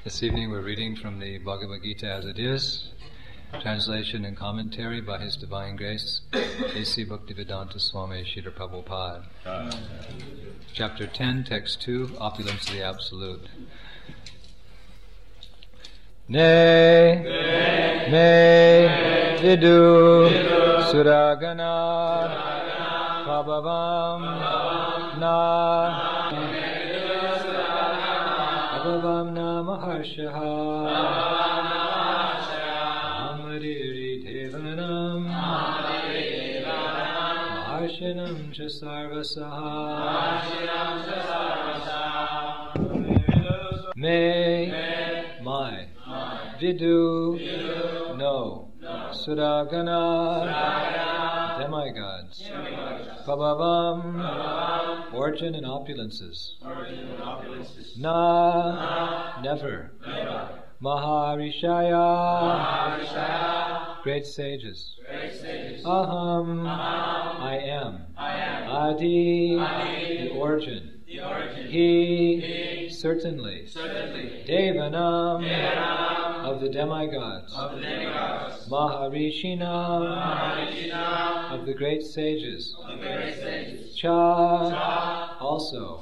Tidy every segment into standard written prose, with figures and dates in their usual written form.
This evening we're reading from the Bhagavad Gita as it is, translation and commentary by His Divine Grace, A.C. Bhaktivedanta Swami Srila Prabhupada. Chapter 10, Text 2, Opulence of the Absolute. Ne vidu suragana prabhavam na Bhavavam Namaharshaha Amariri Devanam Maharshanam Chasarvasaha May my Vidu no Suragana demigods Bhavavam origin and opulences Na never Maharishaya great sages Aham I am Adi the origin He certainly Devanam of the demigods Maharishinam of the great sages Cha also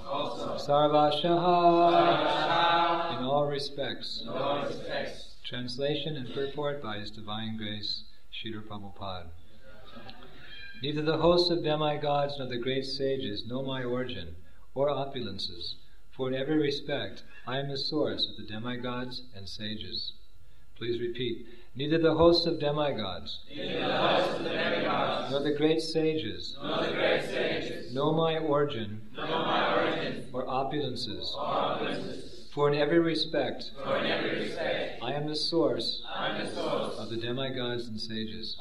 Sarvashaha in all respects. Translation and purport by His Divine Grace Srila Prabhupada. Neither the hosts of demigods nor the great sages know my origin or opulences, for in every respect I am the source of the demigods and sages. Please repeat. Neither the hosts of demigods nor the great sages know my origin or opulences. For in every respect I am the source of the demigods and sages.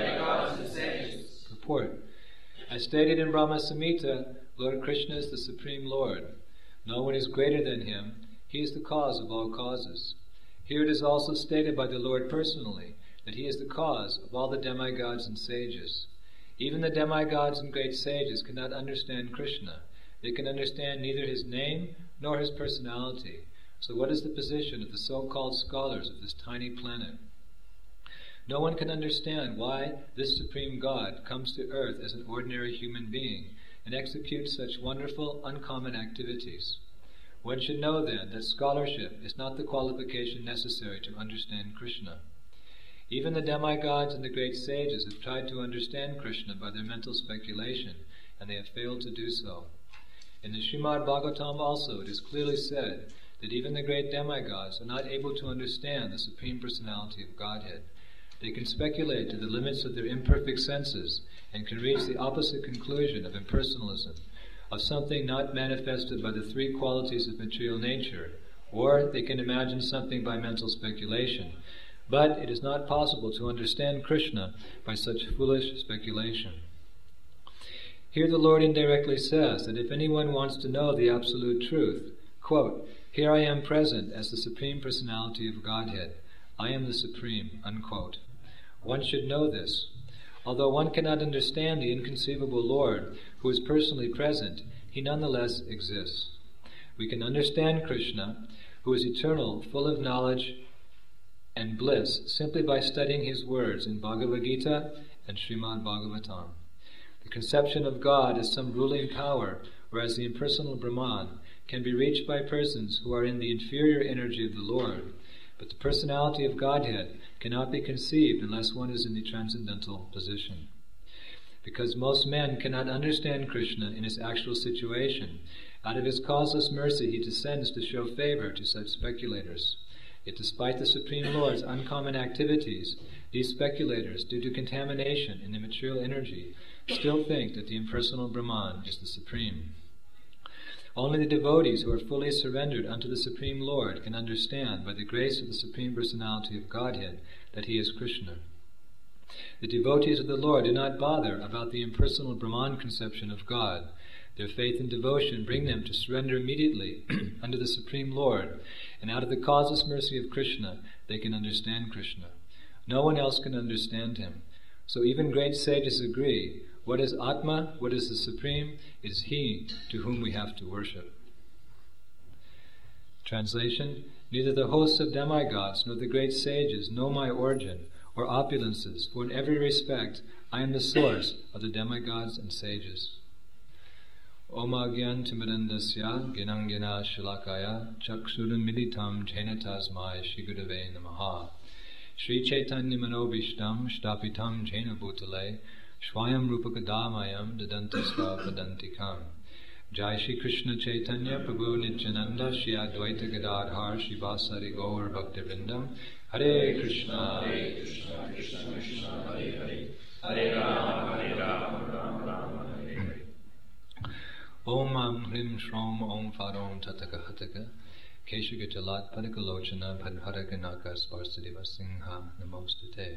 Purport. As stated in Brahma Samhita, Lord Krishna is the Supreme Lord. No one is greater than Him. He is the cause of all causes. Here it is also stated by the Lord personally that He is the cause of all the demigods and sages. Even the demigods and great sages cannot understand Krishna. They can understand neither His name nor His personality. So what is the position of the so-called scholars of this tiny planet? No one can understand why this Supreme God comes to earth as an ordinary human being and executes such wonderful, uncommon activities. One should know then that scholarship is not the qualification necessary to understand Krishna. Even the demigods and the great sages have tried to understand Krishna by their mental speculation, and they have failed to do so. In the Srimad Bhagavatam also it is clearly said that even the great demigods are not able to understand the Supreme Personality of Godhead. They can speculate to the limits of their imperfect senses and can reach the opposite conclusion of impersonalism, of something not manifested by the three qualities of material nature, or they can imagine something by mental speculation. But it is not possible to understand Krishna by such foolish speculation. Here the Lord indirectly says that if anyone wants to know the absolute truth, quote, "Here I am present as the Supreme Personality of Godhead. I am the Supreme," unquote. One should know this. Although one cannot understand the inconceivable Lord who is personally present, He nonetheless exists. We can understand Krishna, who is eternal, full of knowledge and bliss, simply by studying His words in Bhagavad Gita and Srimad Bhagavatam. The conception of God as some ruling power, or as the impersonal Brahman, can be reached by persons who are in the inferior energy of the Lord. But the personality of Godhead cannot be conceived unless one is in the transcendental position. Because most men cannot understand Krishna in His actual situation, out of His causeless mercy He descends to show favor to such speculators. Yet despite the Supreme Lord's uncommon activities, these speculators, due to contamination in the material energy, still think that the impersonal Brahman is the Supreme. Only the devotees who are fully surrendered unto the Supreme Lord can understand, by the grace of the Supreme Personality of Godhead, that He is Krishna. The devotees of the Lord do not bother about the impersonal Brahman conception of God. Their faith and devotion bring them to surrender immediately unto the Supreme Lord, and out of the causeless mercy of Krishna, they can understand Krishna. No one else can understand Him. So even great sages agree, what is Atma, what is the Supreme, it is He to whom we have to worship. Translation: neither the hosts of demigods nor the great sages know my origin or opulences, for in every respect I am the source of the demigods and sages. Om Agyan Timirandasya Ginangina Shilakaya Chaksuram Militam Jena Tasmai Shri Gurave Namaha Shri Chaitanya Manobishtam Shtapitam Jena Bhutale Shvayam Rupakadamayam Dadantasva Padantikam Jai Shri Krishna Chaitanya Prabhu Nityananda Shri Advaita Gadadhar Shri Vasari Gaur Bhaktivinoda Hare Krishna Krishna Krishna Hare Hare Hare Rama Rama Hare Hare. Om Hrim Shrom Om Farom Tataka Hataka Keshaga Jalat Padakalochana Padharaganaka Sparsadeva Singha Namostate.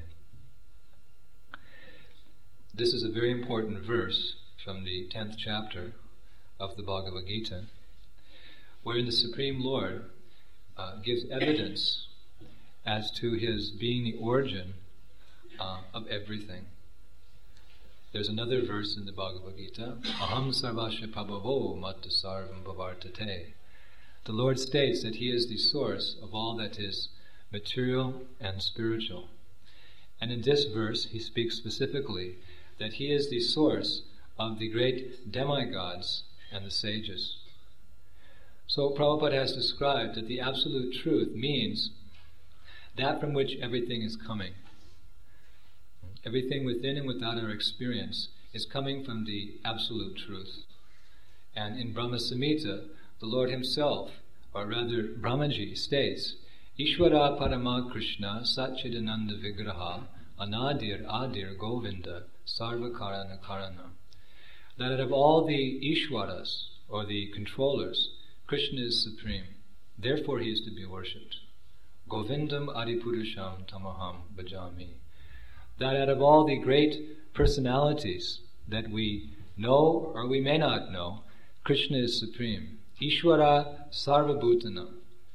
This is a very important verse from the 10th chapter of the Bhagavad Gita, wherein the Supreme Lord gives evidence as to his being the origin of everything. There's another verse in the Bhagavad Gita, Aham sarvasya pabhavo matta sarvam bhavartate. The Lord states that he is the source of all that is material and spiritual. And in this verse he speaks specifically that he is the source of the great demigods and the sages. So Prabhupada has described that the absolute truth means that from which everything is coming. Everything within and without our experience is coming from the absolute truth. And in Brahma Samhita, the Lord himself, or rather Brahmaji, states, Ishvara Parama Krishna Satchidananda Vigraha Anadir Adir Govinda Sarva Karana Karana. That out of all the Ishwaras, or the controllers, Krishna is supreme. Therefore he is to be worshipped. Govindam Adipurusham Tamaham Bhajami. That out of all the great personalities that we know or we may not know, Krishna is supreme. Ishvara Sarvabhutanam.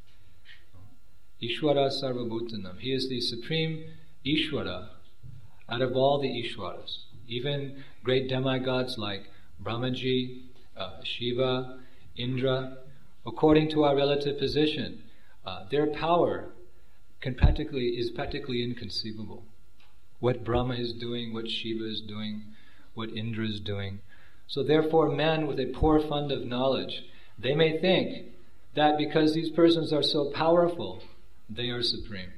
Ishvara Sarvabhutanam. He is the supreme Ishvara out of all the Ishwaras. Even great demigods like Brahmaji, Shiva, Indra, according to our relative position, their power is practically inconceivable. What Brahma is doing, what Shiva is doing, what Indra is doing. So therefore men with a poor fund of knowledge, they may think that because these persons are so powerful, they are supreme.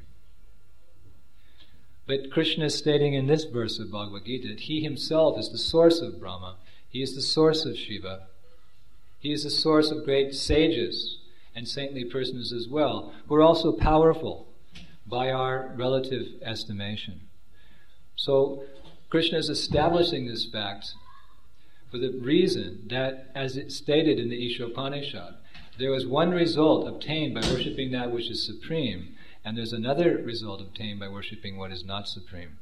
But Krishna is stating in this verse of Bhagavad Gita that he himself is the source of Brahma, he is the source of Shiva, he is the source of great sages and saintly persons as well, who are also powerful by our relative estimation. So Krishna is establishing this fact for the reason that, as it's stated in the Ishopanishad, there was one result obtained by worshipping that which is supreme, and there's another result obtained by worshipping what is not supreme.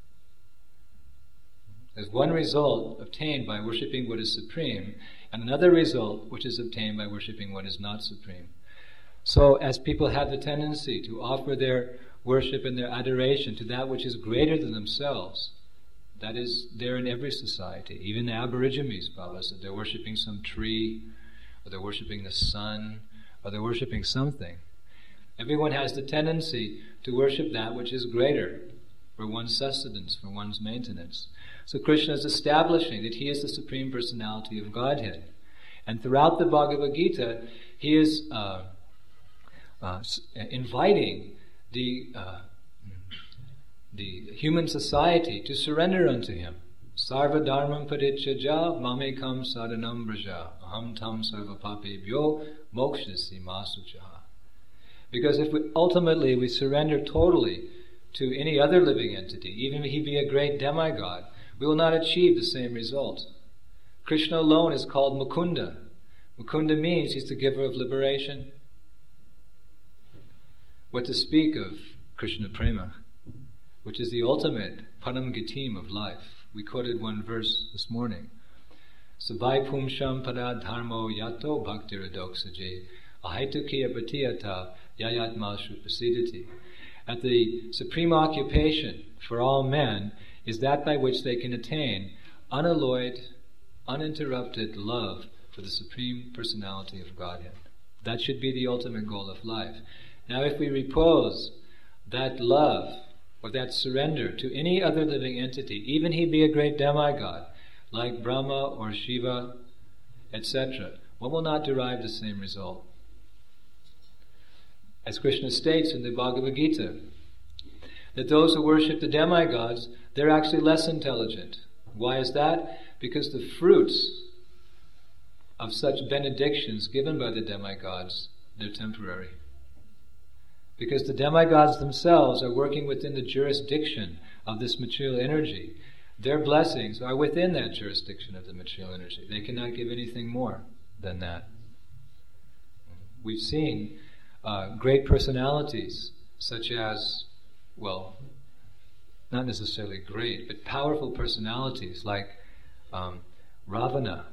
There's one result obtained by worshipping what is supreme, and another result which is obtained by worshipping what is not supreme. So as people have the tendency to offer their worship and their adoration to that which is greater than themselves, that is there in every society. Even the Aborigines, Baba said, they're worshipping some tree, or they're worshipping the sun, or they're worshipping something. Everyone has the tendency to worship that which is greater for one's sustenance, for one's maintenance. So Krishna is establishing that he is the Supreme Personality of Godhead. And throughout the Bhagavad Gita, he is inviting the human society to surrender unto him. Sarva dharmam parityajya mamekam sadhanam braja aham tam sarva papebhyo mokshasi masuchaha. Because if ultimately we surrender totally to any other living entity, even if he be a great demigod, we will not achieve the same result. Krishna alone is called Mukunda. Mukunda means he's the giver of liberation. What to speak of Krishna Prema, which is the ultimate param gatim of life. We quoted one verse this morning. Savai pumsham paradharmo yato bhaktiradoksaje ahaitukiya patiyata yayatma shupasidati. At the supreme occupation for all men is that by which they can attain unalloyed, uninterrupted love for the Supreme Personality of Godhead. That should be the ultimate goal of life. Now if we repose that love or that surrender to any other living entity, even he be a great demigod, like Brahma or Shiva, etc., one will not derive the same result. As Krishna states in the Bhagavad Gita, that those who worship the demigods, they're actually less intelligent. Why is that? Because the fruits of such benedictions given by the demigods, they're temporary. Because the demigods themselves are working within the jurisdiction of this material energy. Their blessings are within that jurisdiction of the material energy. They cannot give anything more than that. We've seen great personalities such as, well, not necessarily great, but powerful personalities like Ravana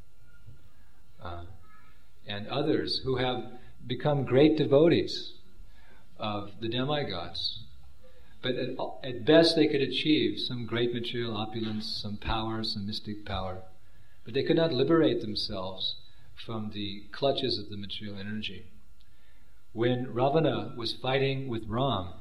and others who have become great devotees of the demigods. But at best they could achieve some great material opulence, some power, some mystic power. But they could not liberate themselves from the clutches of the material energy. When Ravana was fighting with Ram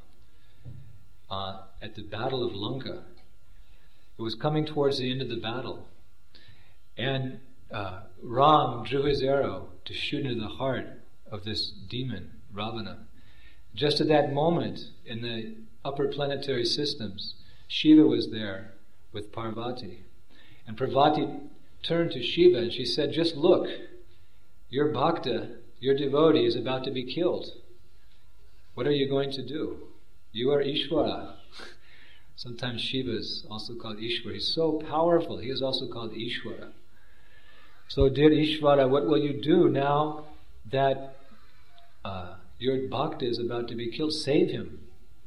at the Battle of Lanka, it was coming towards the end of the battle. And Ram drew his arrow to shoot into the heart of this demon, Ravana. Just at that moment, in the upper planetary systems, Shiva was there with Parvati. And Parvati turned to Shiva and she said, just look, your bhakta, your devotee is about to be killed. What are you going to do? You are Ishvara. Sometimes Shiva is also called Ishvara. He's so powerful, he is also called Ishvara. So dear Ishvara, what will you do now that your bhakta is about to be killed? Save him.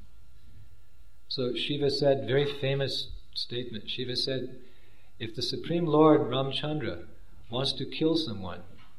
So Shiva said, very famous statement, Shiva said, if the Supreme Lord Ramchandra wants to kill someone,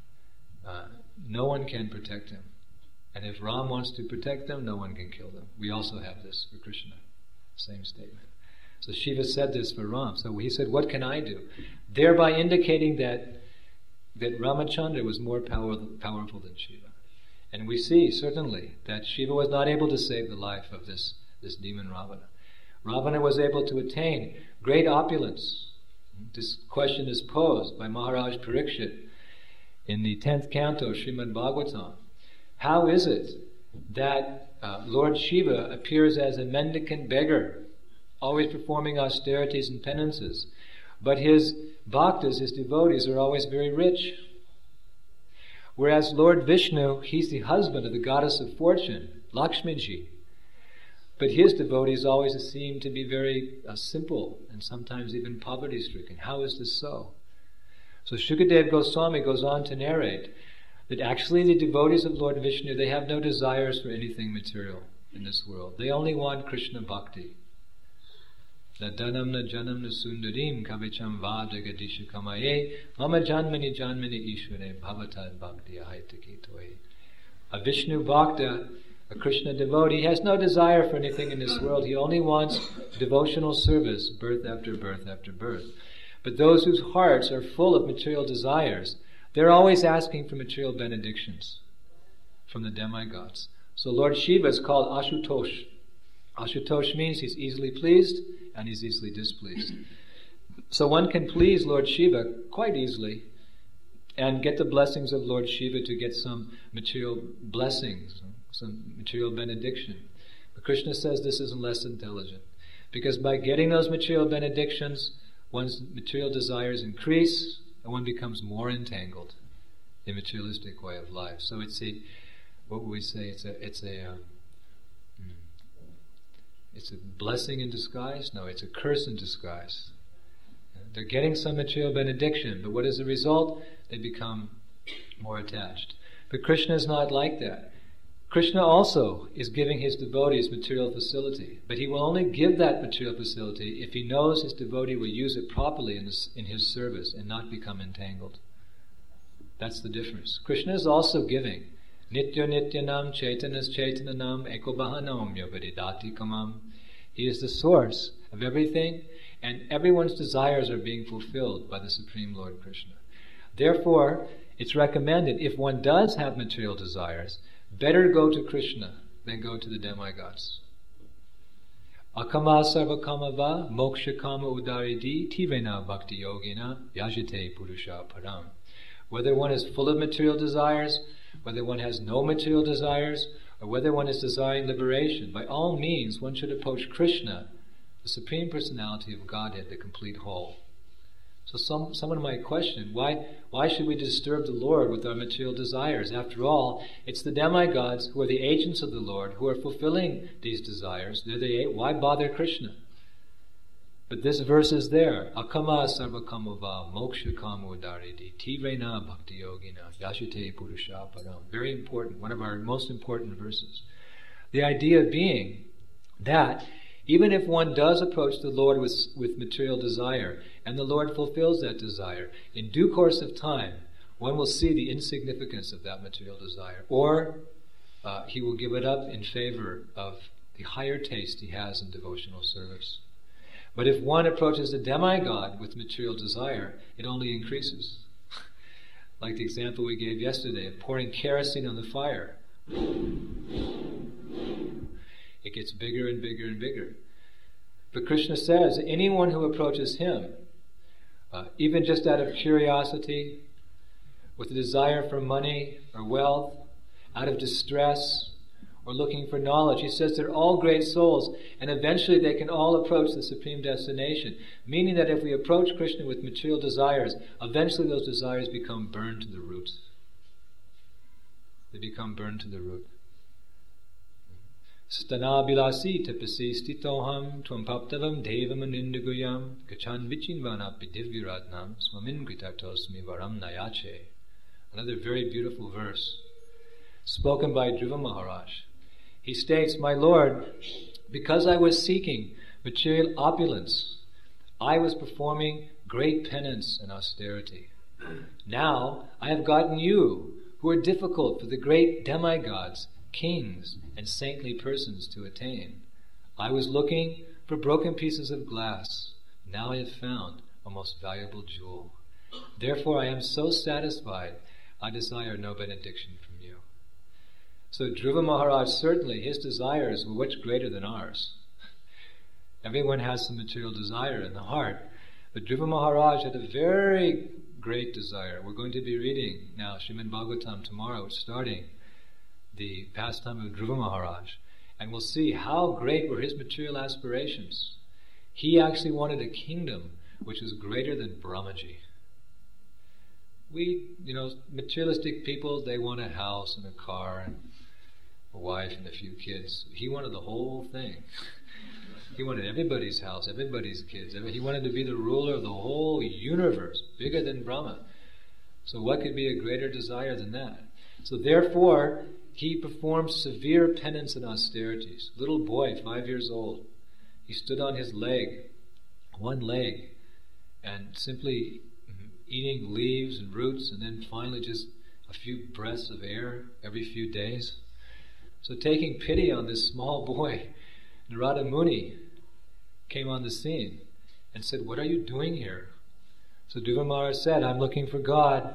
no one can protect him. And if Ram wants to protect them, no one can kill them. We also have this for Krishna. Same statement. So Shiva said this for Ram. So he said, what can I do? Thereby indicating that Ramachandra was more powerful than Shiva. And we see, certainly, that Shiva was not able to save the life of this demon Ravana. Ravana was able to attain great opulence. This question is posed by Maharaj Parikshit in the 10th canto, Srimad Bhagavatam. How is it that Lord Shiva appears as a mendicant beggar, always performing austerities and penances, but his bhaktas, his devotees, are always very rich? Whereas Lord Vishnu, he's the husband of the goddess of fortune, Lakshmiji, but his devotees always seem to be very simple and sometimes even poverty-stricken. How is this so? So Shukadeva Goswami goes on to narrate that actually the devotees of Lord Vishnu, they have no desires for anything material in this world. They only want Krishna bhakti. Danam na janam na sundarim kavicham va jagadisha kamaye mama janmani janmani ishvare bhavatad bhakti ahaitaki toye. A Vishnu bhakta, a Krishna devotee, has no desire for anything in this world. He only wants devotional service, birth after birth after birth. But those whose hearts are full of material desires, they're always asking for material benedictions from the demigods. So Lord Shiva is called Ashutosh. Ashutosh means he's easily pleased and he's easily displeased. So one can please Lord Shiva quite easily and get the blessings of Lord Shiva to get some material blessings, some material benediction. But Krishna says this is less intelligent, because by getting those material benedictions, one's material desires increase and one becomes more entangled in materialistic way of life. So it's a, what would we say? It's a blessing in disguise? No, it's a curse in disguise. They're getting some material benediction, but what is the result? They become more attached. But Krishna is not like that. Krishna also is giving his devotees material facility, but he will only give that material facility if he knows his devotee will use it properly in his service and not become entangled. That's the difference. Krishna is also giving. Nitya nityanam chaitanas chaitananam ekobahanam yavaridati kamam. He is the source of everything, and everyone's desires are being fulfilled by the Supreme Lord Krishna. Therefore, it's recommended, if one does have material desires, better go to Krishna than go to the demigods. Akama sarva kama va moksha kama udaridi tirena bhakti yogina yajite purusha param. Whether one is full of material desires, whether one has no material desires, or whether one is desiring liberation, by all means one should approach Krishna, the Supreme Personality of Godhead, the complete whole. So someone might question, why should we disturb the Lord with our material desires? After all, it's the demigods who are the agents of the Lord who are fulfilling these desires. Why bother Krishna? But this verse is there. Akama sarva kamava moksha kama udaridi tivrena bhakti yogina yashite purusha param. Very important, one of our most important verses. The idea being that even if one does approach the Lord with material desire, and the Lord fulfills that desire, in due course of time, one will see the insignificance of that material desire, or he will give it up in favor of the higher taste he has in devotional service. But if one approaches the demigod with material desire, it only increases. Like the example we gave yesterday of pouring kerosene on the fire. It gets bigger and bigger and bigger. But Krishna says, anyone who approaches him, even just out of curiosity, with a desire for money or wealth, out of distress, or looking for knowledge, he says they're all great souls, and eventually they can all approach the supreme destination. Meaning that if we approach Krishna with material desires, eventually those desires become burned to the root. They become burned to the root. Stana bilasi tapasi stitoham twampaptavam devam anindaguyam gachan vichinvanapi divyaratnam swamin kritatosmi varam nayache. Another very beautiful verse spoken by Dhruva Maharaj. He states, my Lord, because I was seeking material opulence, I was performing great penance and austerity. Now I have gotten you, who are difficult for the great demigods, kings, and saintly persons to attain. I was looking for broken pieces of glass. Now I have found a most valuable jewel. Therefore I am so satisfied, I desire no benediction from you. So Dhruva Maharaj, certainly his desires were much greater than ours. Everyone has some material desire in the heart. But Dhruva Maharaj had a very great desire. We're going to be reading now Srimad Bhagavatam tomorrow, starting the pastime of Dhruva Maharaj. And we'll see how great were his material aspirations. He actually wanted a kingdom which was greater than Brahmaji. We, materialistic people, they want a house and a car and a wife and a few kids. He wanted the whole thing. He wanted everybody's house, everybody's kids. He wanted to be the ruler of the whole universe, bigger than Brahma. So what could be a greater desire than that? So therefore, he performed severe penance and austerities. Little boy, 5 years old, he stood on his leg, one leg, and simply eating leaves and roots, and then finally just a few breaths of air every few days. So taking pity on this small boy, Narada Muni came on the scene and said, what are you doing here? So Dhruva Maharaj said, I'm looking for God.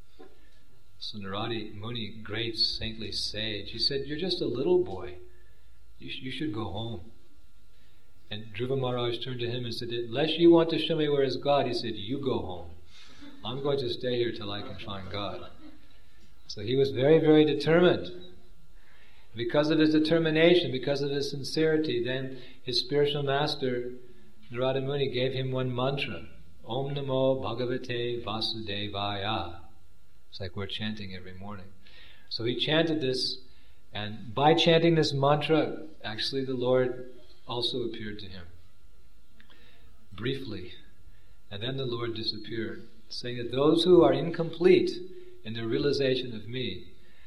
So Narada Muni, great saintly sage, he said, you're just a little boy. You should go home. And Dhruva Maharaj turned to him and said, unless you want to show me where is God, he said, you go home. I'm going to stay here till I can find God. So he was very, very determined. Because of his determination, because of his sincerity, then his spiritual master, Narada Muni, gave him one mantra, Om Namo Bhagavate Vasudevaya. It's like we're chanting every morning. So he chanted this, and by chanting this mantra, actually the Lord also appeared to him. Briefly. And then the Lord disappeared, saying that those who are incomplete in their realization of me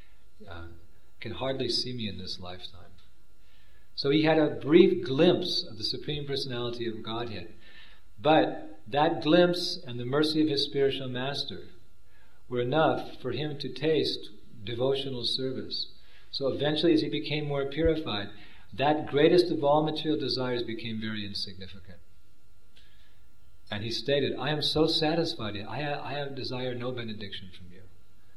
can hardly see me in this lifetime. So he had a brief glimpse of the Supreme Personality of Godhead. But that glimpse and the mercy of his spiritual master were enough for him to taste devotional service. So eventually, as he became more purified, that greatest of all material desires became very insignificant. And he stated, I am so satisfied, I have desired no benediction from you.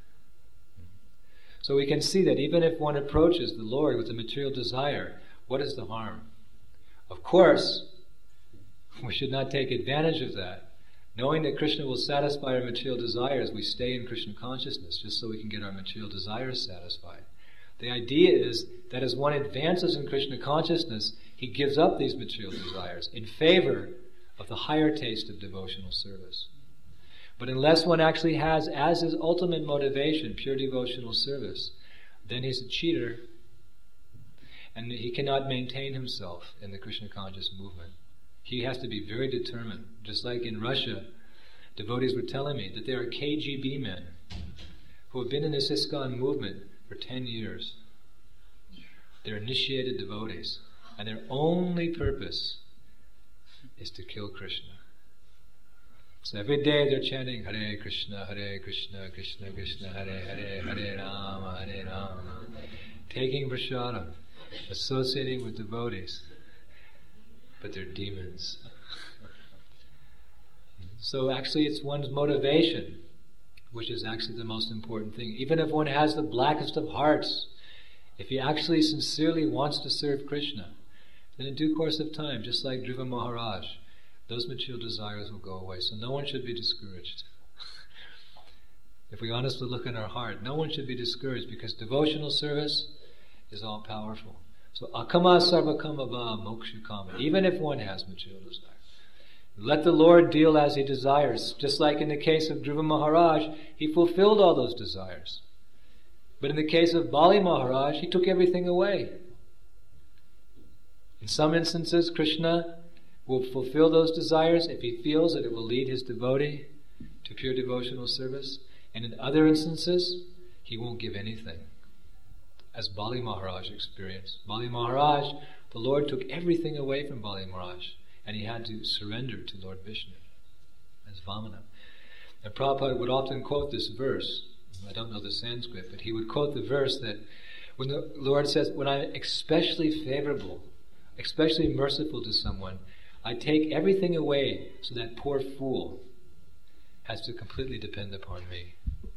So we can see that even if one approaches the Lord with a material desire, what is the harm? Of course, we should not take advantage of that. Knowing that Krishna will satisfy our material desires, we stay in Krishna consciousness just so we can get our material desires satisfied. The idea is that as one advances in Krishna consciousness, he gives up these material desires in favor of the higher taste of devotional service. But unless one actually has as his ultimate motivation pure devotional service, then he's a cheater and he cannot maintain himself in the Krishna conscious movement. He has to be very determined. Just like in Russia, devotees were telling me that there are KGB men who have been in this ISKCON movement for 10 years. They're initiated devotees, and their only purpose is to kill Krishna. So every day they're chanting Hare Krishna, Krishna Krishna, Hare Hare, Hare Rama, taking prasadam, associating with devotees, but they're demons. So actually it's one's motivation which is actually the most important thing. Even if one has the blackest of hearts, if he actually sincerely wants to serve Krishna, then in due course of time, just like Dhruva Maharaj, those material desires will go away. So no one should be discouraged. If we honestly look in our heart, no one should be discouraged because devotional service is all powerful. So akama sarvakama va moksha kama, even if one has material desire. Let the Lord deal as He desires. Just like in the case of Dhruva Maharaj, he fulfilled all those desires. But in the case of Bali Maharaj, he took everything away. In some instances, Krishna will fulfill those desires if he feels that it will lead his devotee to pure devotional service. And in other instances, he won't give anything. As Bali Maharaj experienced. Bali Maharaj, the Lord took everything away from Bali Maharaj, and he had to surrender to Lord Vishnu as Vamana. And Prabhupada would often quote this verse. I don't know the Sanskrit, but he would quote the verse that when the Lord says, when I'm especially favorable, especially merciful to someone, I take everything away so that poor fool has to completely depend upon me.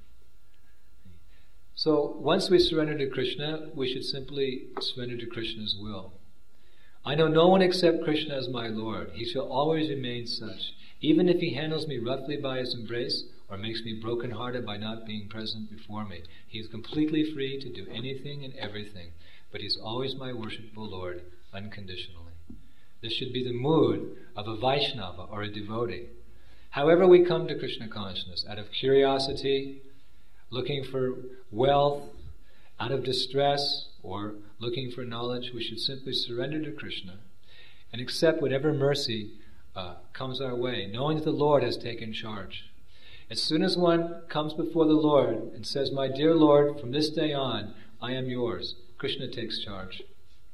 So once we surrender to Krishna, we should simply surrender to Krishna's will. I know no one except Krishna as my Lord. He shall always remain such. Even if he handles me roughly by his embrace or makes me broken-hearted by not being present before me, he is completely free to do anything and everything, but he's always my worshipful Lord, unconditionally. This should be the mood of a Vaishnava or a devotee. However we come to Krishna consciousness, out of curiosity, looking for wealth, out of distress, or looking for knowledge, we should simply surrender to Krishna and accept whatever mercy comes our way, knowing that the Lord has taken charge. As soon as one comes before the Lord and says, my dear Lord, from this day on, I am yours, Krishna takes charge.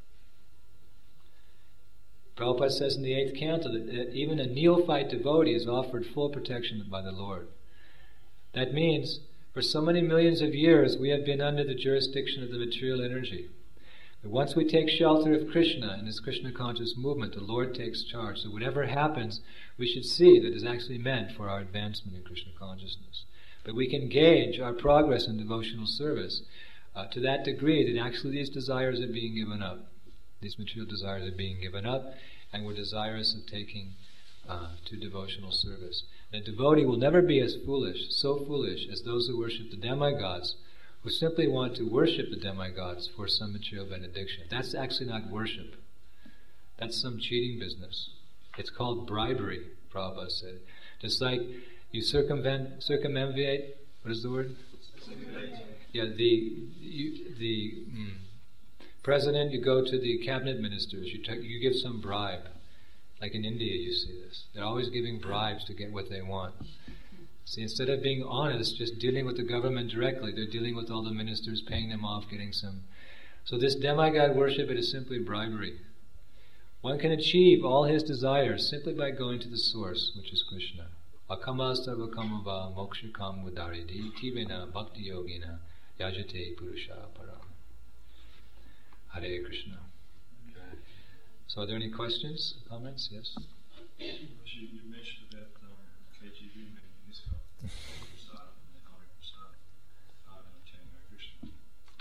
Prabhupada says in the 8th canto that even a neophyte devotee is offered full protection by the Lord. That means for so many millions of years we have been under the jurisdiction of the material energy. But once we take shelter of Krishna and his Krishna conscious movement, the Lord takes charge. So whatever happens, we should see that is actually meant for our advancement in Krishna consciousness. But we can gauge our progress in devotional service to that degree that actually these desires are being given up. These material desires are being given up, and we're desirous of taking to devotional service. The devotee will never be as foolish, so foolish, as those who worship the demigods, who simply want to worship the demigods for some material benediction. That's actually not worship. That's some cheating business. It's called bribery, Prabhupada said. Just like you circumambulate, what is the word? Yeah, the president, you go to the cabinet ministers, you give some bribe. Like in India you see this. They're always giving bribes to get what they want. See, instead of being honest, just dealing with the government directly, they're dealing with all the ministers, paying them off, getting some. So this demigod worship, it is simply bribery. One can achieve all his desires simply by going to the source, which is Krishna. Akama sarvakamava mokshakam vadaridi tivena bhakti yogina yajate purusha param. Hare Krishna. So are there any questions, comments? Yes? You mentioned about KGB meeting in ISKCON, Prasad and Hare Prasad, chanting Hare Krishna.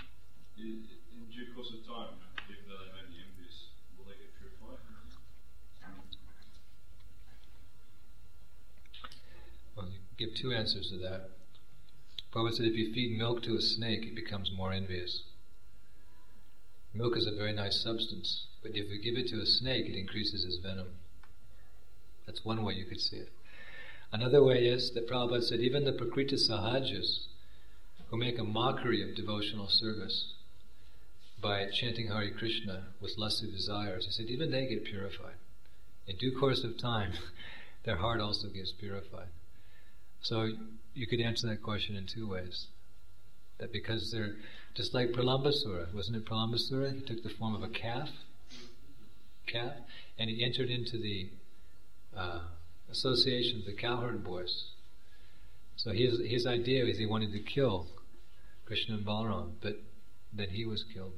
two answers to that. Prabhupada said if you feed milk to a snake, it becomes more envious. Milk is a very nice substance, but if you give it to a snake, it increases his venom. That's one way you could see it. Another way is that Prabhupada said even the Prakriti Sahajas, who make a mockery of devotional service by chanting Hare Krishna with lusty desires, he said even they get purified. In due course of time, their heart also gets purified. So you could answer that question in two ways. That because they're just like Pralambasura, wasn't it Pralambasura? He took the form of a calf, and he entered into the association of the cowherd boys. So his idea is he wanted to kill Krishna and Balaram, but then he was killed.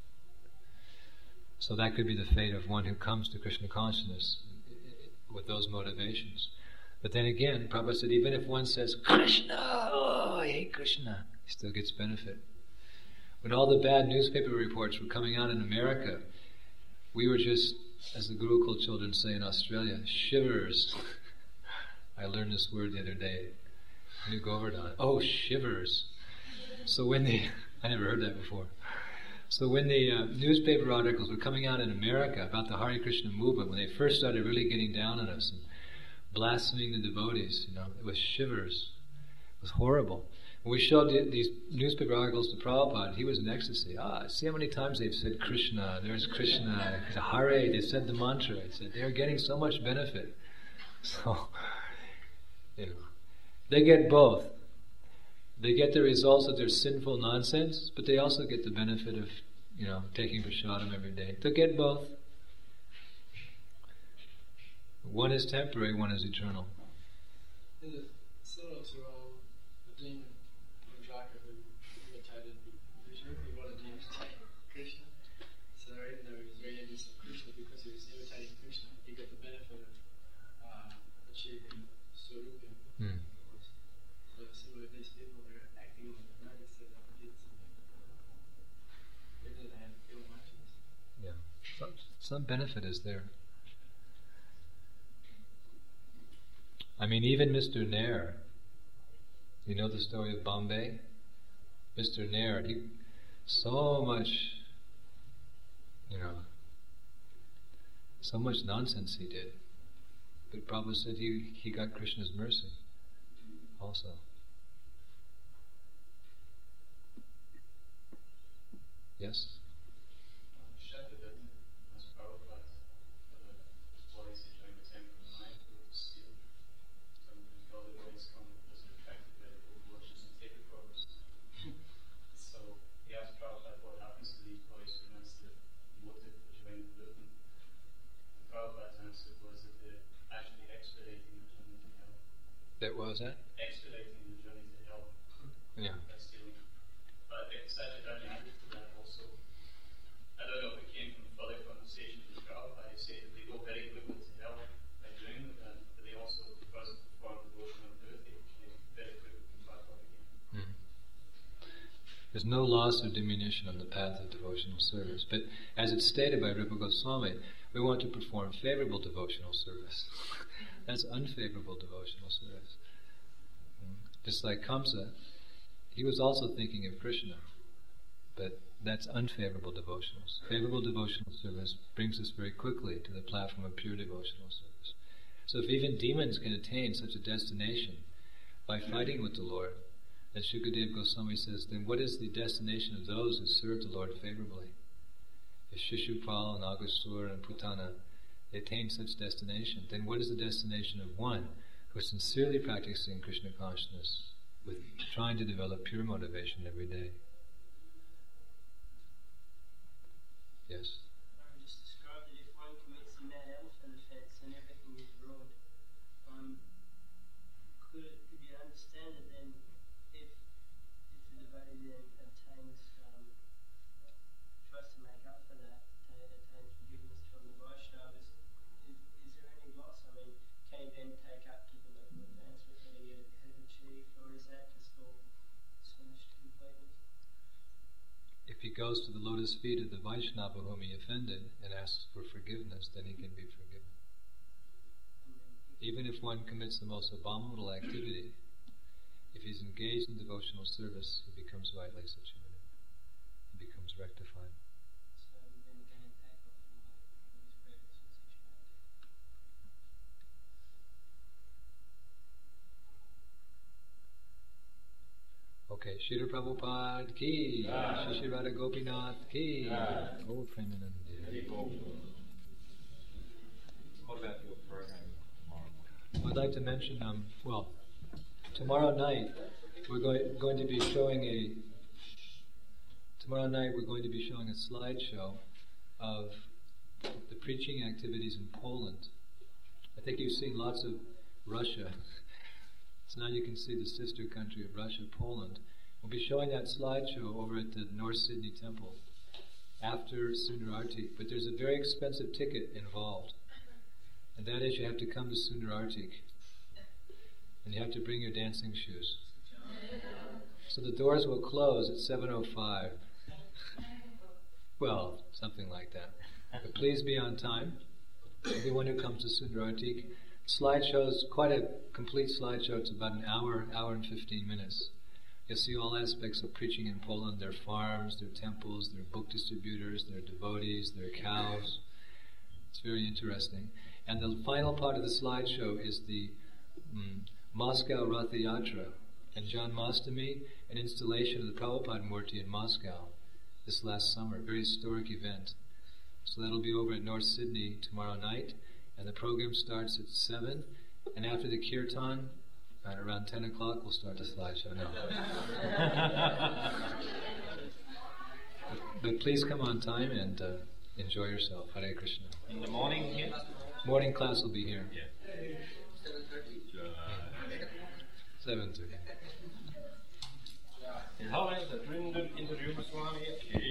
So that could be the fate of one who comes to Krishna consciousness with those motivations. But then again, Prabhupada said even if one says, Krishna, oh, I hate Krishna, he still gets benefit. When all the bad newspaper reports were coming out in America, we were just, as the Gurukul children say in Australia, shivers. I learned this word the other day, New Govardhan. Oh, shivers. So when I never heard that before. So when the newspaper articles were coming out in America about the Hare Krishna movement, when they first started really getting down on us and blaspheming the devotees, it was shivers. It was horrible. When we showed these newspaper articles to Prabhupada, he was in ecstasy. See how many times they've said Krishna, there's Krishna, Hare, they said the mantra. He said they're getting so much benefit. So, they get both. They get the results of their sinful nonsense, but they also get the benefit of, taking prasadam every day. They get both. One is temporary, one is eternal. Is it similar to the demon Rajaka who imitated Vishnu? He wanted to imitate Krishna. So even though he was very envious of Krishna, because he was imitating Krishna, he got the benefit of achieving Swarupa. So similar to these people, they're acting on the notice that they did something. Even though they have ill emotions. Yeah. Some benefit is there. I mean, even Mr. Nair, you know the story of Bombay? Mr. Nair, so much nonsense he did. But Prabhupada said he got Krishna's mercy also. Yes? That was that? Expediting the journey to hell. Yeah. That's stealing. But it said that I added to that also. I don't know if it came from further conversation with Prabhupada. They say that they go very quickly to hell by doing that, but they also, because of the form of devotion on earth, they very quickly come back up again. There's no loss or diminution on the path of devotional service. But as it's stated by Rupa Goswami, we want to perform favorable devotional service. That's unfavorable devotional service. Just like Kamsa, he was also thinking of Krishna, but that's unfavorable devotional. Favorable devotional service brings us very quickly to the platform of pure devotional service. So if even demons can attain such a destination by fighting with the Lord, as Shukadeva Goswami says, then what is the destination of those who serve the Lord favorably? If Shishupal and Agastya and Putana attain such destination, then what is the destination of one who is sincerely practicing Krishna consciousness with trying to develop pure motivation every day? Yes? I just described that if one commits a mad elephant offence and everything is wrong, could you understand it then if the devotee then obtains, tries to make up for that, obtain forgiveness from the Vaishnavas, is there any loss? I mean, can he then take up to the level of advancement that he has achieved, or is that just all smashed completely? If he goes to the lotus feet of the Vaishnava whom he offended and asks for forgiveness, then he can be forgiven. Even if one commits the most abominable activity, he's engaged in devotional service, he becomes vitally situated. He becomes rectified. So then gain takeoff from his previous positionality. Okay, Srila Prabhupada ki, Shri Radha Gopinath ki, Gaur Premanand. What about your program tomorrow morning? I'd like to mention, tomorrow night we're going to be showing a slideshow of the preaching activities in Poland. I think you've seen lots of Russia. So now you can see the sister country of Russia, Poland. We'll be showing that slideshow over at the North Sydney Temple after Sundar Artik. But there's a very expensive ticket involved. And that is you have to come to Sundar Artik. And you have to bring your dancing shoes. So the doors will close at 7:05. Well, something like that. But please be on time. Everyone who comes to Sundar Artik. Slideshow is quite a complete slideshow. It's about an hour and 15 minutes. You'll see all aspects of preaching in Poland, their farms, their temples, their book distributors, their devotees, their cows. It's very interesting. And the final part of the slideshow is the Moscow Ratha Yatra and Janmashtami, an installation of the Prabhupada Murti in Moscow this last summer, a very historic event. So that'll be over at North Sydney tomorrow night. And the program starts at 7, and after the kirtan, at around 10 o'clock, we'll start the slideshow. No. but please come on time and enjoy yourself. Hare Krishna. In the morning here? Morning class will be here. Yeah. 7:30. And how is the Vrindan interview with Swami?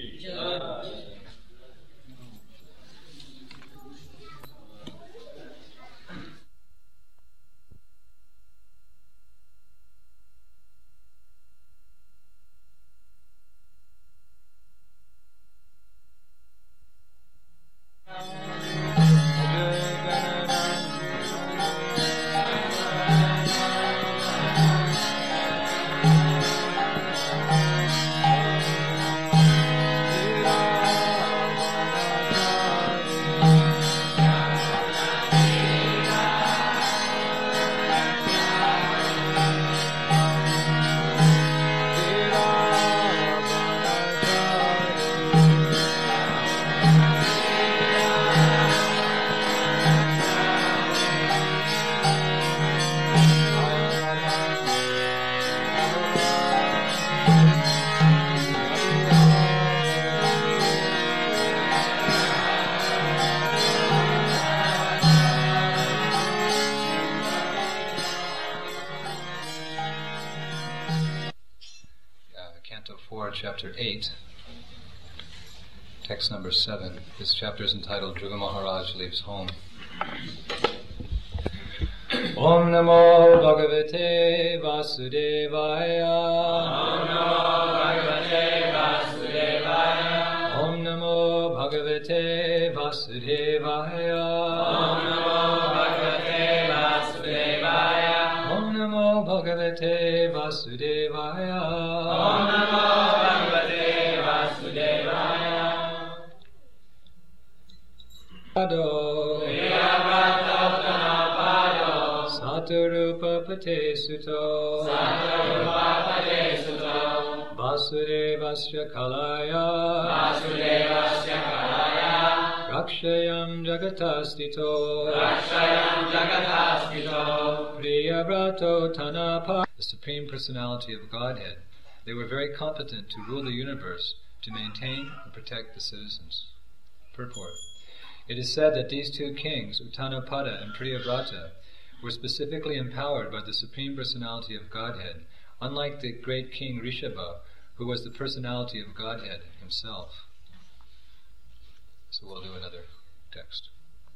Chapter 8, text number 7. This chapter is entitled Dhruva Maharaj Leaves Home. Om Namo Bhagavate Vasudevaya. Om Namo Bhagavate Vasudevaya. Om Namo Bhagavate Vasudevaya. Om Namo Bhagavate Vasudevaya. Om Namo Bhagavate Vasudevaya. Om Namo Saturupa Pate Suto Vasudevasya Kalaya Rakshayam Jagatastito Priyabrato Tanapa. The Supreme Personality of Godhead. They were very competent to rule the universe, to maintain and protect the citizens. Purport. It is said that these two kings, Uttanapada and Priyavrata, were specifically empowered by the Supreme Personality of Godhead, unlike the great king Rishabha, who was the personality of Godhead himself. So we'll do another text.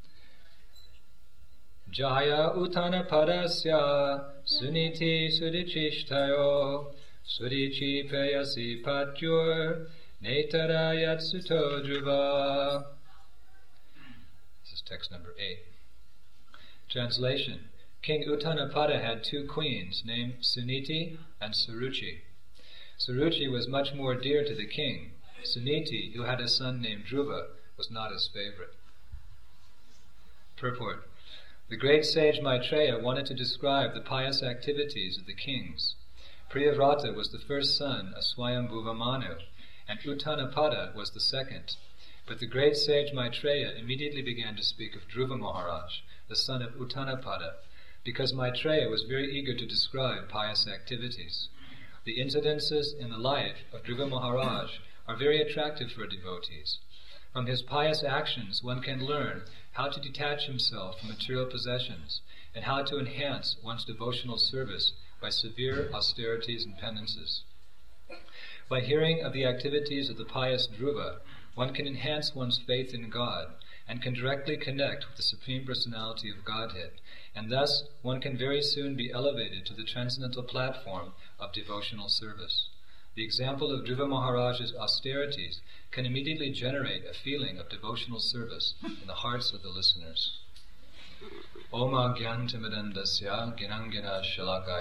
Jaya Uttanapadasya Suniti Sudichishtayo Sudichi Payasi Patyur Netarayat Suto Dhruva. Text number 8. Translation. King Uttanapada had two queens named Suniti and Suruchi. Suruchi was much more dear to the king. Suniti, who had a son named Dhruva, was not his favorite. Purport. The great sage Maitreya wanted to describe the pious activities of the kings. Priyavrata was the first son of Swayambhuva Manu, and Uttanapada was the second. But the great sage Maitreya immediately began to speak of Dhruva Maharaj, the son of Uttanapada, because Maitreya was very eager to describe pious activities. The incidences in the life of Dhruva Maharaj are very attractive for devotees. From his pious actions, one can learn how to detach himself from material possessions and how to enhance one's devotional service by severe austerities and penances. By hearing of the activities of the pious Dhruva, one can enhance one's faith in God and can directly connect with the Supreme Personality of Godhead, and thus one can very soon be elevated to the transcendental platform of devotional service. The example of Dhruva Maharaj's austerities can immediately generate a feeling of devotional service in the hearts of the listeners. Oma Gyantimadandasya Ginangina Shalakai.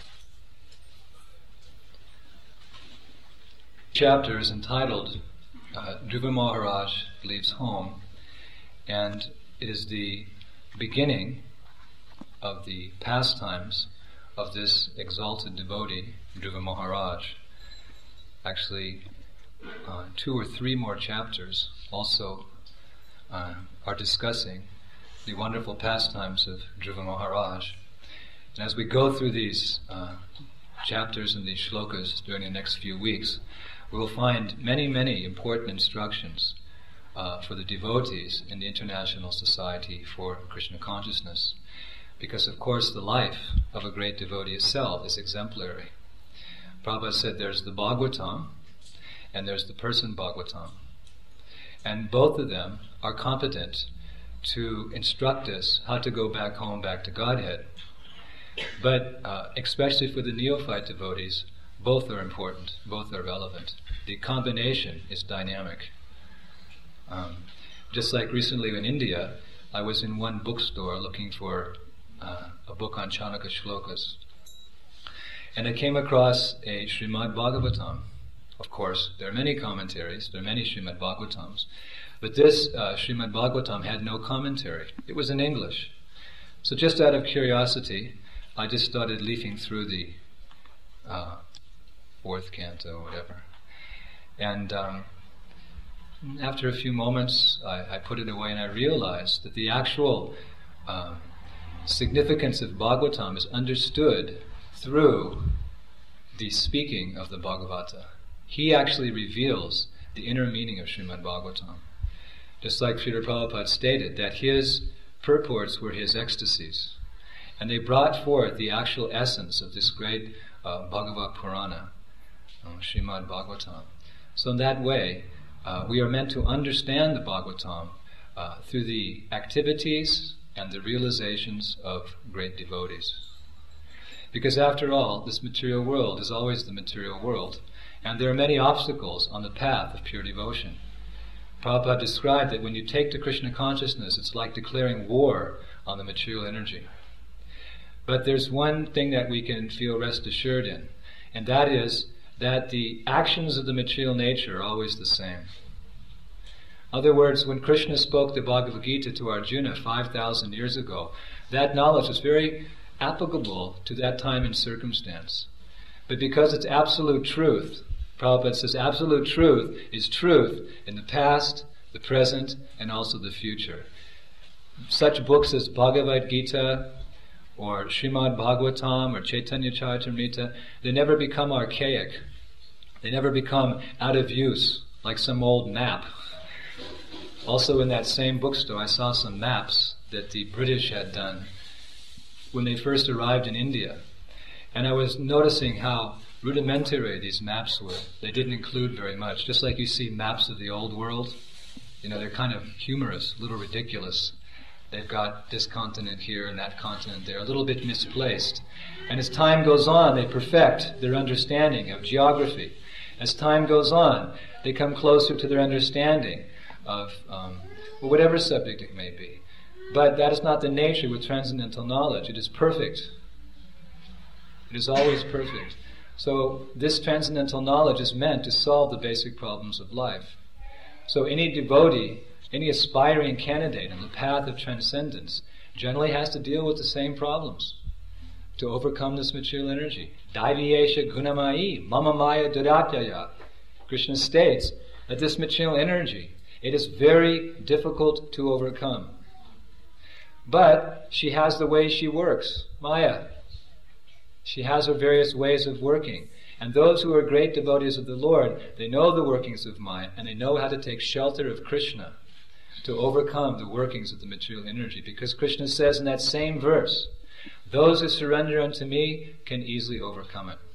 Chapter is entitled Dhruva Maharaj Leaves Home, and it is the beginning of the pastimes of this exalted devotee, Dhruva Maharaj. Actually, 2 or 3 more chapters also are discussing the wonderful pastimes of Dhruva Maharaj. And as we go through these chapters and these shlokas during the next few weeks, we will find many, many important instructions for the devotees in the International Society for Krishna Consciousness. Because, of course, the life of a great devotee itself is exemplary. Prabhupada said there's the Bhagavatam and there's the person Bhagavatam. And both of them are competent to instruct us how to go back home, back to Godhead. But especially for the neophyte devotees, both are important, both are relevant. The combination is dynamic. Just like recently in India, I was in one bookstore looking for a book on Chanaka Shlokas. And I came across a Srimad Bhagavatam. Of course, there are many commentaries, there are many Srimad Bhagavatams, but this Srimad Bhagavatam had no commentary. It was in English. So just out of curiosity, I just started leafing through the 4th canto, whatever. And after a few moments, I put it away and I realized that the actual significance of Bhagavatam is understood through the speaking of the Bhagavata. He actually reveals the inner meaning of Srimad Bhagavatam. Just like Srila Prabhupada stated, that his purports were his ecstasies. And they brought forth the actual essence of this great Bhagavad Purana, Srimad Bhagavatam. So in that way, we are meant to understand the Bhagavatam through the activities and the realizations of great devotees. Because after all, this material world is always the material world, and there are many obstacles on the path of pure devotion. Prabhupada described that when you take to Krishna consciousness, it's like declaring war on the material energy. But there's one thing that we can feel rest assured in, and that is that the actions of the material nature are always the same. In other words, when Krishna spoke the Bhagavad Gita to Arjuna 5,000 years ago, that knowledge was very applicable to that time and circumstance. But because it's absolute truth, Prabhupada says absolute truth is truth in the past, the present, and also the future. Such books as Bhagavad Gita, or Srimad Bhagavatam, or Chaitanya Charitamrita, they never become archaic. They never become out of use, like some old map. Also in that same bookstore, I saw some maps that the British had done when they first arrived in India. And I was noticing how rudimentary these maps were. They didn't include very much. Just like you see maps of the old world, they're kind of humorous, a little ridiculous. They've got this continent here and that continent there, a little bit misplaced. And as time goes on, they perfect their understanding of geography. As time goes on, they come closer to their understanding of whatever subject it may be. But that is not the nature with transcendental knowledge. It is perfect. It is always perfect. So this transcendental knowledge is meant to solve the basic problems of life. So any devotee, any aspiring candidate on the path of transcendence generally has to deal with the same problems to overcome this material energy. Daiviyesha gunamai mamamaya duratyaya. Krishna states that this material energy, it is very difficult to overcome. But she has the way she works, Maya. She has her various ways of working. And those who are great devotees of the Lord, they know the workings of Maya, and they know how to take shelter of Krishna to overcome the workings of the material energy. Because Krishna says in that same verse, those who surrender unto me can easily overcome it.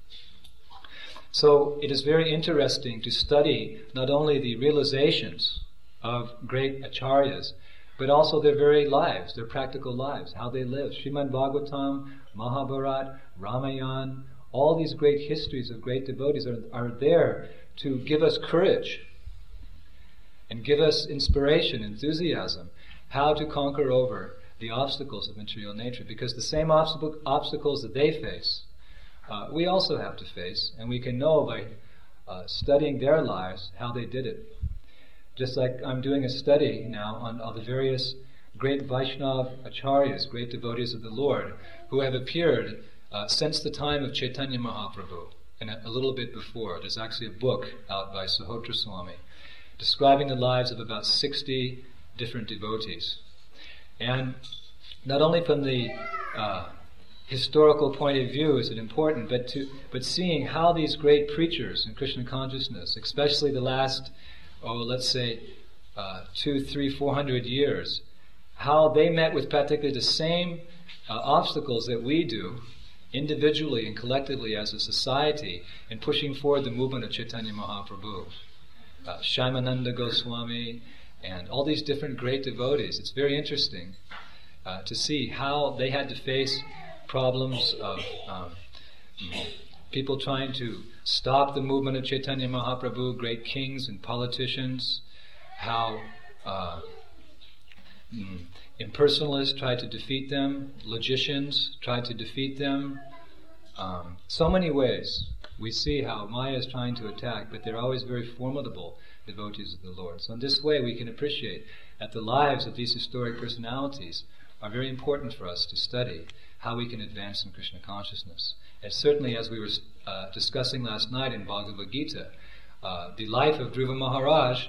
So it is very interesting to study not only the realizations of great acharyas, but also their very lives, their practical lives, how they live. Srimad Bhagavatam, Mahabharata, Ramayana, all these great histories of great devotees are there to give us courage and give us inspiration, enthusiasm, how to conquer over the obstacles of material nature. Because the same obstacles that they face, we also have to face, and we can know by studying their lives how they did it. Just like I'm doing a study now on the various great Vaishnava acharyas, great devotees of the Lord, who have appeared since the time of Chaitanya Mahaprabhu, and a little bit before. There's actually a book out by Sahotra Swami describing the lives of about 60 different devotees. And not only from the historical point of view is it important, but seeing how these great preachers in Krishna consciousness, especially the last, let's say 200, 300, 400 years, how they met with practically the same obstacles that we do, individually and collectively as a society, in pushing forward the movement of Chaitanya Mahaprabhu. Shyamananda Goswami, and all these different great devotees. It's very interesting to see how they had to face problems of people trying to stop the movement of Chaitanya Mahaprabhu, great kings and politicians, how impersonalists tried to defeat them, logicians tried to defeat them. So many ways we see how Maya is trying to attack, but they're always very formidable devotees of the Lord. So in this way we can appreciate that the lives of these historic personalities are very important for us to study how we can advance in Krishna consciousness. And certainly, as we were discussing last night in Bhagavad Gita, the life of Dhruva Maharaj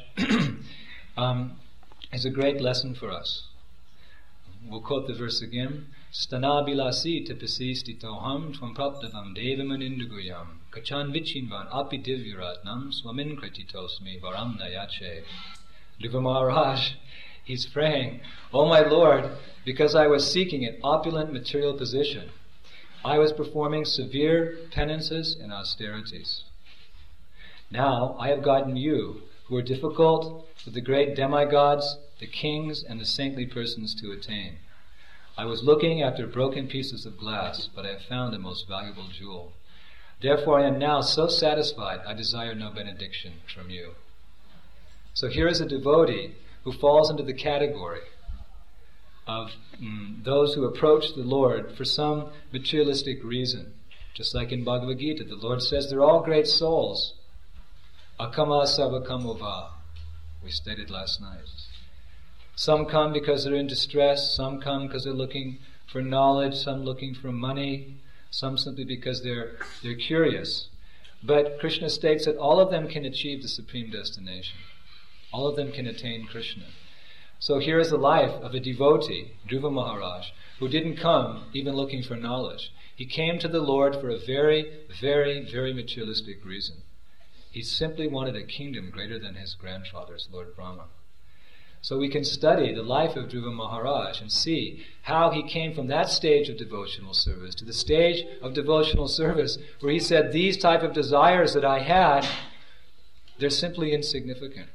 is a great lesson for us. We'll quote the verse again. Stana bilasi tapasi stitoham tvam praptavam devamaninduguyam kachan vichinvan api divyaratnam swamin krititosmi varam nayache. Dhruva Maharaj, he's praying, "Oh my Lord, because I was seeking an opulent material position, I was performing severe penances and austerities. Now I have gotten you, who are difficult for the great demigods, the kings, and the saintly persons to attain. I was looking after broken pieces of glass, but I have found a most valuable jewel. Therefore I am now so satisfied, I desire no benediction from you." So here is a devotee who falls into the category of those who approach the Lord for some materialistic reason. Just like in Bhagavad Gita, the Lord says they're all great souls. Akama savakamova, we stated last night. Some come because they're in distress, some come because they're looking for knowledge, some looking for money, some simply because they're curious. But Krishna states that all of them can achieve the supreme destination. All of them can attain Krishna. So here is the life of a devotee, Dhruva Maharaj, who didn't come even looking for knowledge. He came to the Lord for a very, very, very materialistic reason. He simply wanted a kingdom greater than his grandfather's, Lord Brahma. So we can study the life of Dhruva Maharaj and see how he came from that stage of devotional service to the stage of devotional service where he said, these type of desires that I had, they're simply insignificant.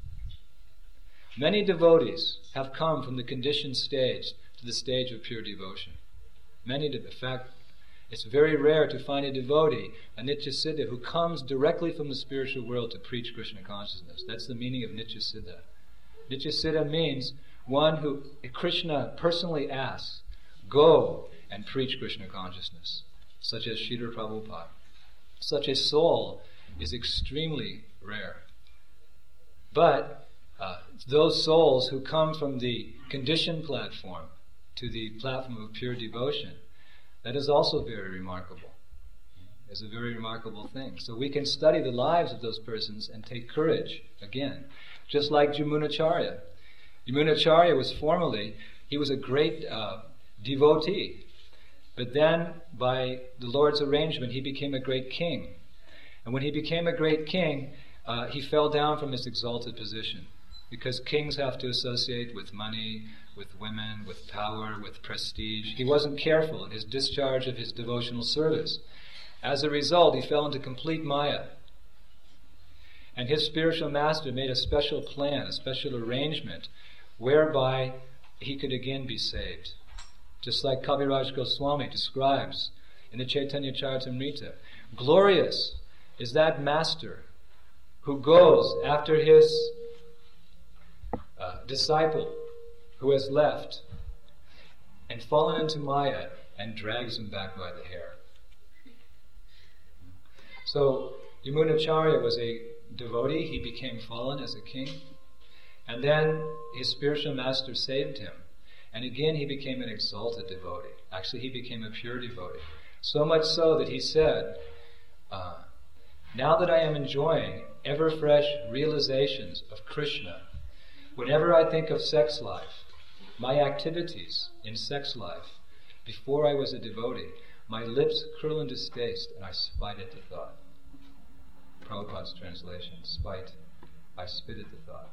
Many devotees have come from the conditioned stage to the stage of pure devotion. In fact, it's very rare to find a devotee, a Nityasiddha, who comes directly from the spiritual world to preach Krishna consciousness. That's the meaning of Nityasiddha. Nityasiddha means one who Krishna personally asks, go and preach Krishna consciousness, such as Srila Prabhupada. Such a soul is extremely rare. But those souls who come from the conditioned platform to the platform of pure devotion, that is also very remarkable. It's a very remarkable thing. So we can study the lives of those persons and take courage again. Just like Yamunacharya. Yamunacharya was formerly, he was a great devotee. But then, by the Lord's arrangement, he became a great king. And when he became a great king, he fell down from his exalted position. Because kings have to associate with money, with women, with power, with prestige. He wasn't careful in his discharge of his devotional service. As a result, he fell into complete Maya. And his spiritual master made a special plan, a special arrangement, whereby he could again be saved. Just like Kaviraj Goswami describes in the Chaitanya Charitamrita. Glorious is that master who goes after his disciple who has left and fallen into Maya and drags him back by the hair. So Yamunacharya was a devotee. He became fallen as a king. And then his spiritual master saved him. And again he became an exalted devotee. Actually, he became a pure devotee. So much so that he said, now that I am enjoying ever-fresh realizations of Krishna, whenever I think of sex life, my activities in sex life, before I was a devotee, my lips curl in distaste and I spite at the thought. Prabhupada's translation, spite, I spit at the thought.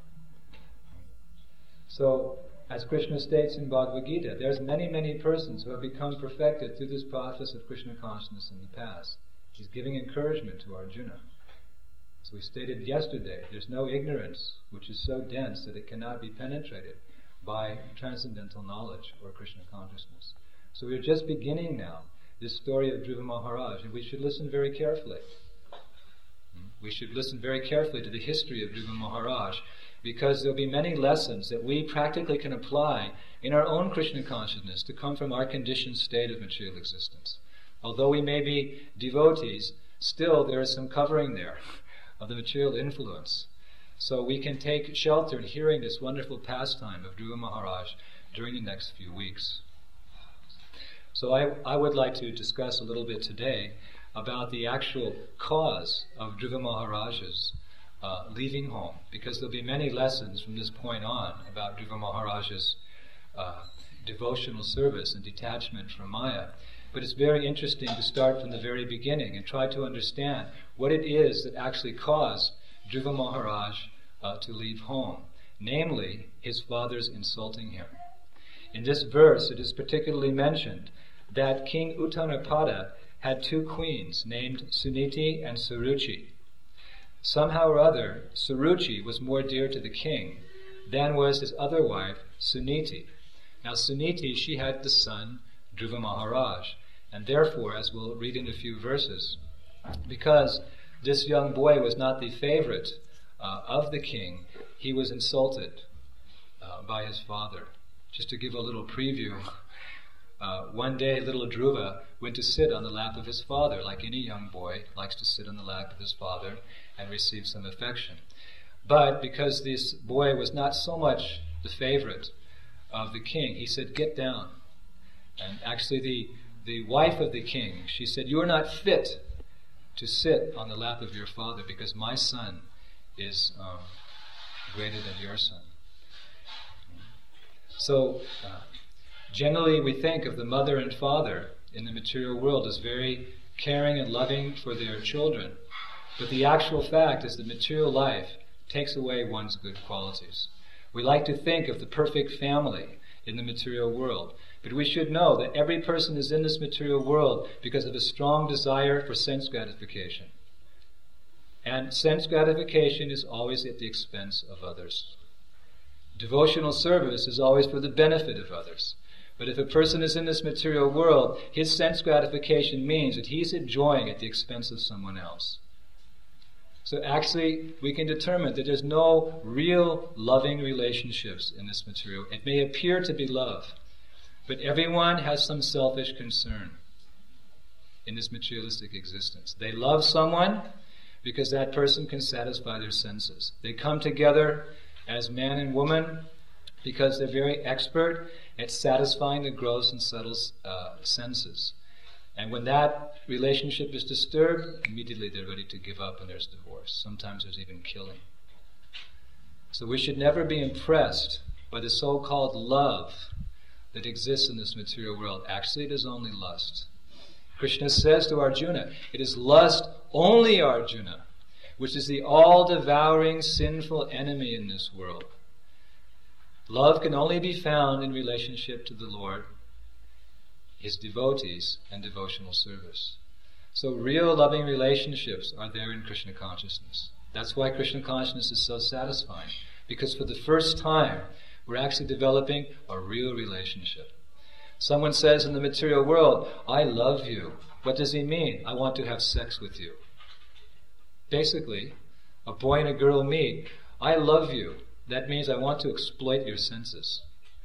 So, as Krishna states in Bhagavad Gita, there's many, many persons who have become perfected through this process of Krishna consciousness in the past. He's giving encouragement to Arjuna. As we stated yesterday, there's no ignorance which is so dense that it cannot be penetrated by transcendental knowledge or Krishna consciousness. So we're just beginning now this story of Dhruva Maharaj, and we should listen very carefully. We should listen very carefully to the history of Dhruva Maharaj, because there'll be many lessons that we practically can apply in our own Krishna consciousness to come from our conditioned state of material existence. Although we may be devotees, still there is some covering there of the material influence. So we can take shelter in hearing this wonderful pastime of Dhruva Maharaj during the next few weeks. So I would like to discuss a little bit today about the actual cause of Dhruva Maharaj's leaving home, because there'll be many lessons from this point on about Dhruva Maharaj's devotional service and detachment from Maya. But it's very interesting to start from the very beginning and try to understand what it is that actually caused Dhruva Maharaj to leave home, namely his father's insulting him. In this verse, it is particularly mentioned that King Uttanapada had two queens named Suniti and Suruchi. Somehow or other, Suruchi was more dear to the king than was his other wife, Suniti. Now Suniti, she had the son, Dhruva Maharaj, and therefore, as we'll read in a few verses, because this young boy was not the favorite of the king, he was insulted by his father. Just to give a little preview, one day little Dhruva went to sit on the lap of his father, like any young boy likes to sit on the lap of his father and receive some affection. But because this boy was not so much the favorite of the king, he said, "Get down." And actually the wife of the king, she said, "You are not fit to sit on the lap of your father because my son is greater than your son." So generally we think of the mother and father in the material world as very caring and loving for their children. But the actual fact is that material life takes away one's good qualities. We like to think of the perfect family in the material world, but we should know that every person is in this material world because of a strong desire for sense gratification. And sense gratification is always at the expense of others. Devotional service is always for the benefit of others. But if a person is in this material world, his sense gratification means that he's enjoying at the expense of someone else. So actually, we can determine that there's no real loving relationships in this material. It may appear to be love, but everyone has some selfish concern in this materialistic existence. They love someone because that person can satisfy their senses. They come together as man and woman because they're very expert at satisfying the gross and subtle senses. And when that relationship is disturbed, immediately they're ready to give up and there's divorce. Sometimes there's even killing. So we should never be impressed by the so-called love that exists in this material world. Actually, it is only lust. Krishna says to Arjuna, it is lust only, Arjuna, which is the all-devouring sinful enemy in this world. Love can only be found in relationship to the Lord, His devotees, and devotional service. So real loving relationships are there in Krishna consciousness. That's why Krishna consciousness is so satisfying, because for the first time, we're actually developing a real relationship. Someone says in the material world, I love you. What does he mean? I want to have sex with you. Basically, a boy and a girl meet. I love you. That means I want to exploit your senses.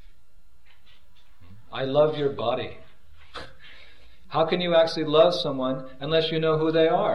I love your body. How can you actually love someone unless you know who they are?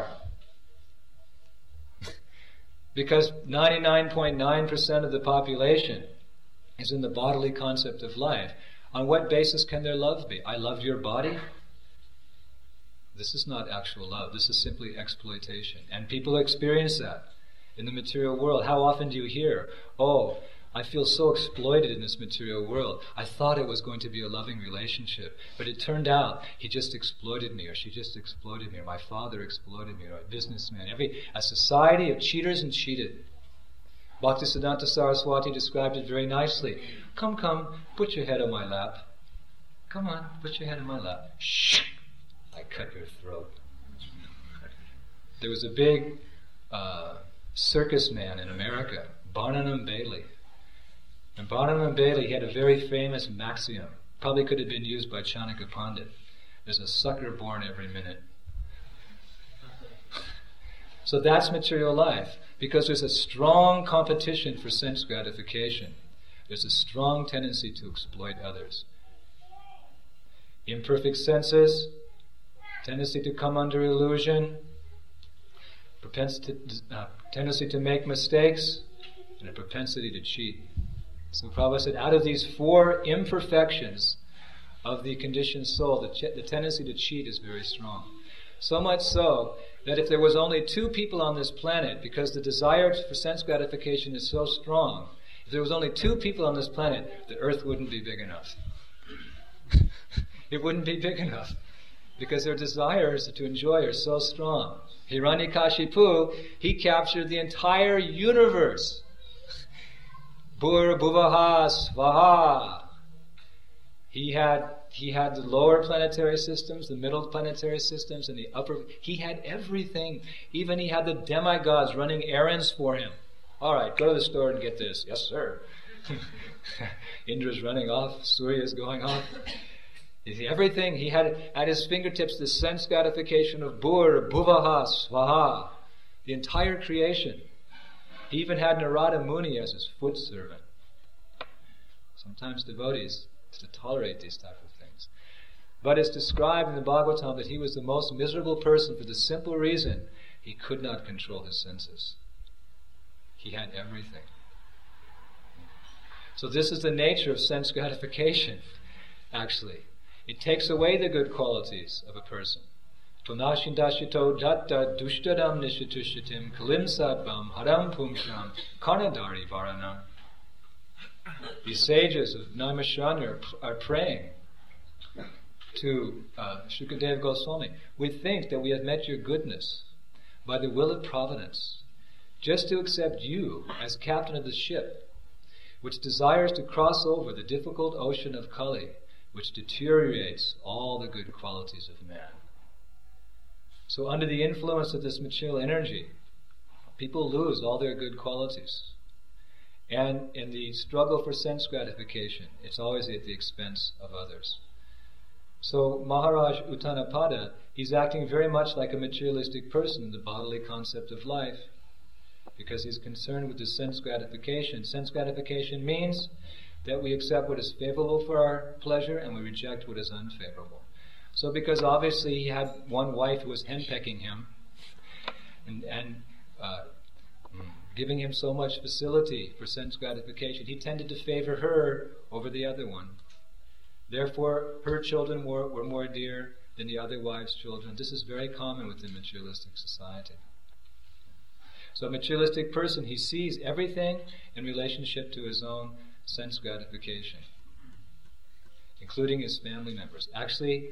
Because 99.9% of the population is in the bodily concept of life. On what basis can their love be? I love your body? This is not actual love. This is simply exploitation. And people experience that in the material world. How often do you hear, oh, I feel so exploited in this material world. I thought it was going to be a loving relationship, but it turned out he just exploited me, or she just exploited me, or my father exploited me, or a businessman. A society of cheaters and cheated. Bhaktisiddhanta Saraswati described it very nicely. Come, put your head on my lap. Come on, put your head on my lap. Shh! I cut your throat. There was a big circus man in America, Barnum Bailey. And Barnum Bailey had a very famous maxim, probably could have been used by Chanakya Pandit. There's a sucker born every minute. So that's material life, because there's a strong competition for sense gratification. There's a strong tendency to exploit others. Imperfect senses, tendency to come under illusion, tendency to make mistakes, and a propensity to cheat. So Prabhupada said, out of these four imperfections of the conditioned soul, the tendency to cheat is very strong. So much so that if there was only two people on this planet, because the desire for sense gratification is so strong, if there was only two people on this planet, the earth wouldn't be big enough. It wouldn't be big enough, because their desires to enjoy are so strong. Hiranyakashipu, he captured the entire universe. Bhur Bhuvaha Svaha. He had the lower planetary systems, the middle planetary systems, and the upper. He had everything. Even he had the demigods running errands for him. All right, go to the store and get this. Yes, sir. Indra's running off. Surya's going off. Everything. He had at his fingertips the sense gratification of Bhur Bhuvaha Svaha. The entire creation. He even had Narada Muni as his foot servant. Sometimes devotees to tolerate these type of things. But it's described in the Bhagavatam that he was the most miserable person for the simple reason he could not control his senses. He had everything. So this is the nature of sense gratification, actually. It takes away the good qualities of a person. Tonashindashito datta dushtadam nishatushitim kalim sattvam haram pumsham karnadari varanam. These sages of Naimisharanya are praying to Shukadeva Goswami. We think that we have met your goodness by the will of providence, just to accept you as captain of the ship, which desires to cross over the difficult ocean of Kali, which deteriorates all the good qualities of man. So under the influence of this material energy, people lose all their good qualities. And in the struggle for sense gratification, it's always at the expense of others. So Maharaj Uttanapada, he's acting very much like a materialistic person in the bodily concept of life. because he's concerned with the sense gratification. Sense gratification means that we accept what is favorable for our pleasure and we reject what is unfavorable. So because obviously he had one wife who was henpecking him and giving him so much facility for sense gratification, he tended to favor her over the other one. Therefore, her children were more dear than the other wife's children. This is very common within materialistic society. So a materialistic person, he sees everything in relationship to his own sense gratification, including his family members. Actually,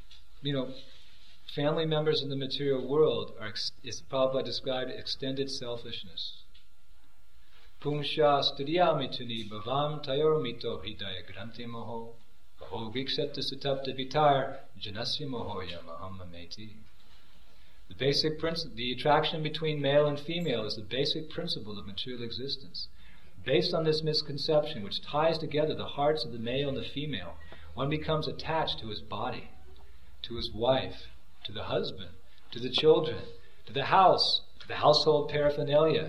family members in the material world is Prabhupada described extended selfishness. Pumsha studiyamituni bhavam tayor mito hidaya granti moho baho viksata satapta vitar janasya mohoya mahamameti. The basic principle, the attraction between male and female is the basic principle of material existence. Based on this misconception, which ties together the hearts of the male and the female, one becomes attached to his body, to his wife, to the husband, to the children, to the house, to the household paraphernalia.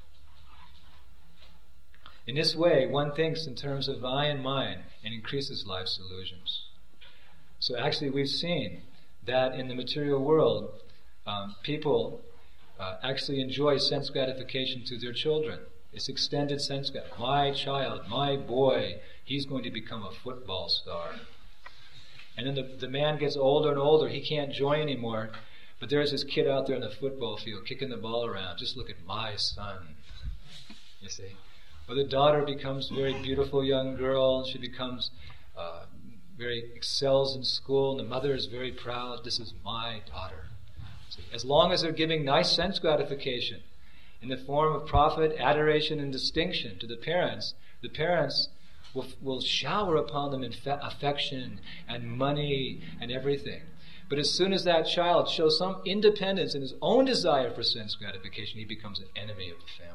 In this way, one thinks in terms of I and mine and increases life's illusions. So actually we've seen that in the material world, people actually enjoy sense gratification through their children. It's extended sense gratification. My child, my boy, he's going to become a football star. And then the man gets older and older, he can't join anymore, but there's this kid out there in the football field kicking the ball around. Just look at my son, you see. Or the daughter becomes a very beautiful young girl, she becomes excels in school, and the mother is very proud, this is my daughter. See, as long as they're giving nice sense gratification in the form of profit, adoration, and distinction to the parents will shower upon them in affection and money and everything. But as soon as that child shows some independence in his own desire for sense gratification, he becomes an enemy of the family.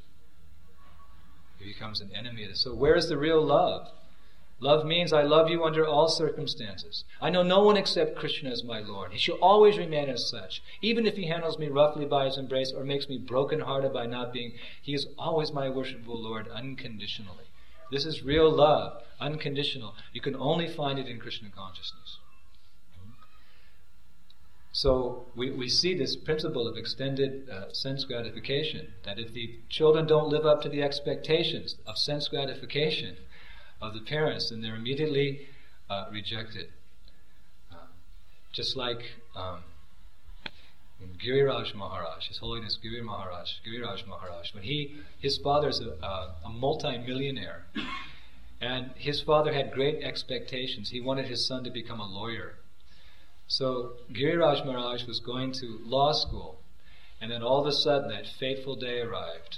He becomes an enemy of this. So where is the real love? Love means I love you under all circumstances. I know no one except Krishna as my Lord. He shall always remain as such. Even if he handles me roughly by his embrace or makes me broken-hearted by not being, he is always my worshipful Lord unconditionally. This is real love, unconditional. You can only find it in Krishna consciousness. So we see this principle of extended sense gratification, that if the children don't live up to the expectations of sense gratification of the parents, then they're immediately rejected. Just like Giriraj Maharaj, His Holiness Giriraj Maharaj, when his father's a multi-millionaire, and his father had great expectations. He wanted his son to become a lawyer. So Giriraj Maharaj was going to law school, and then all of a sudden that fateful day arrived.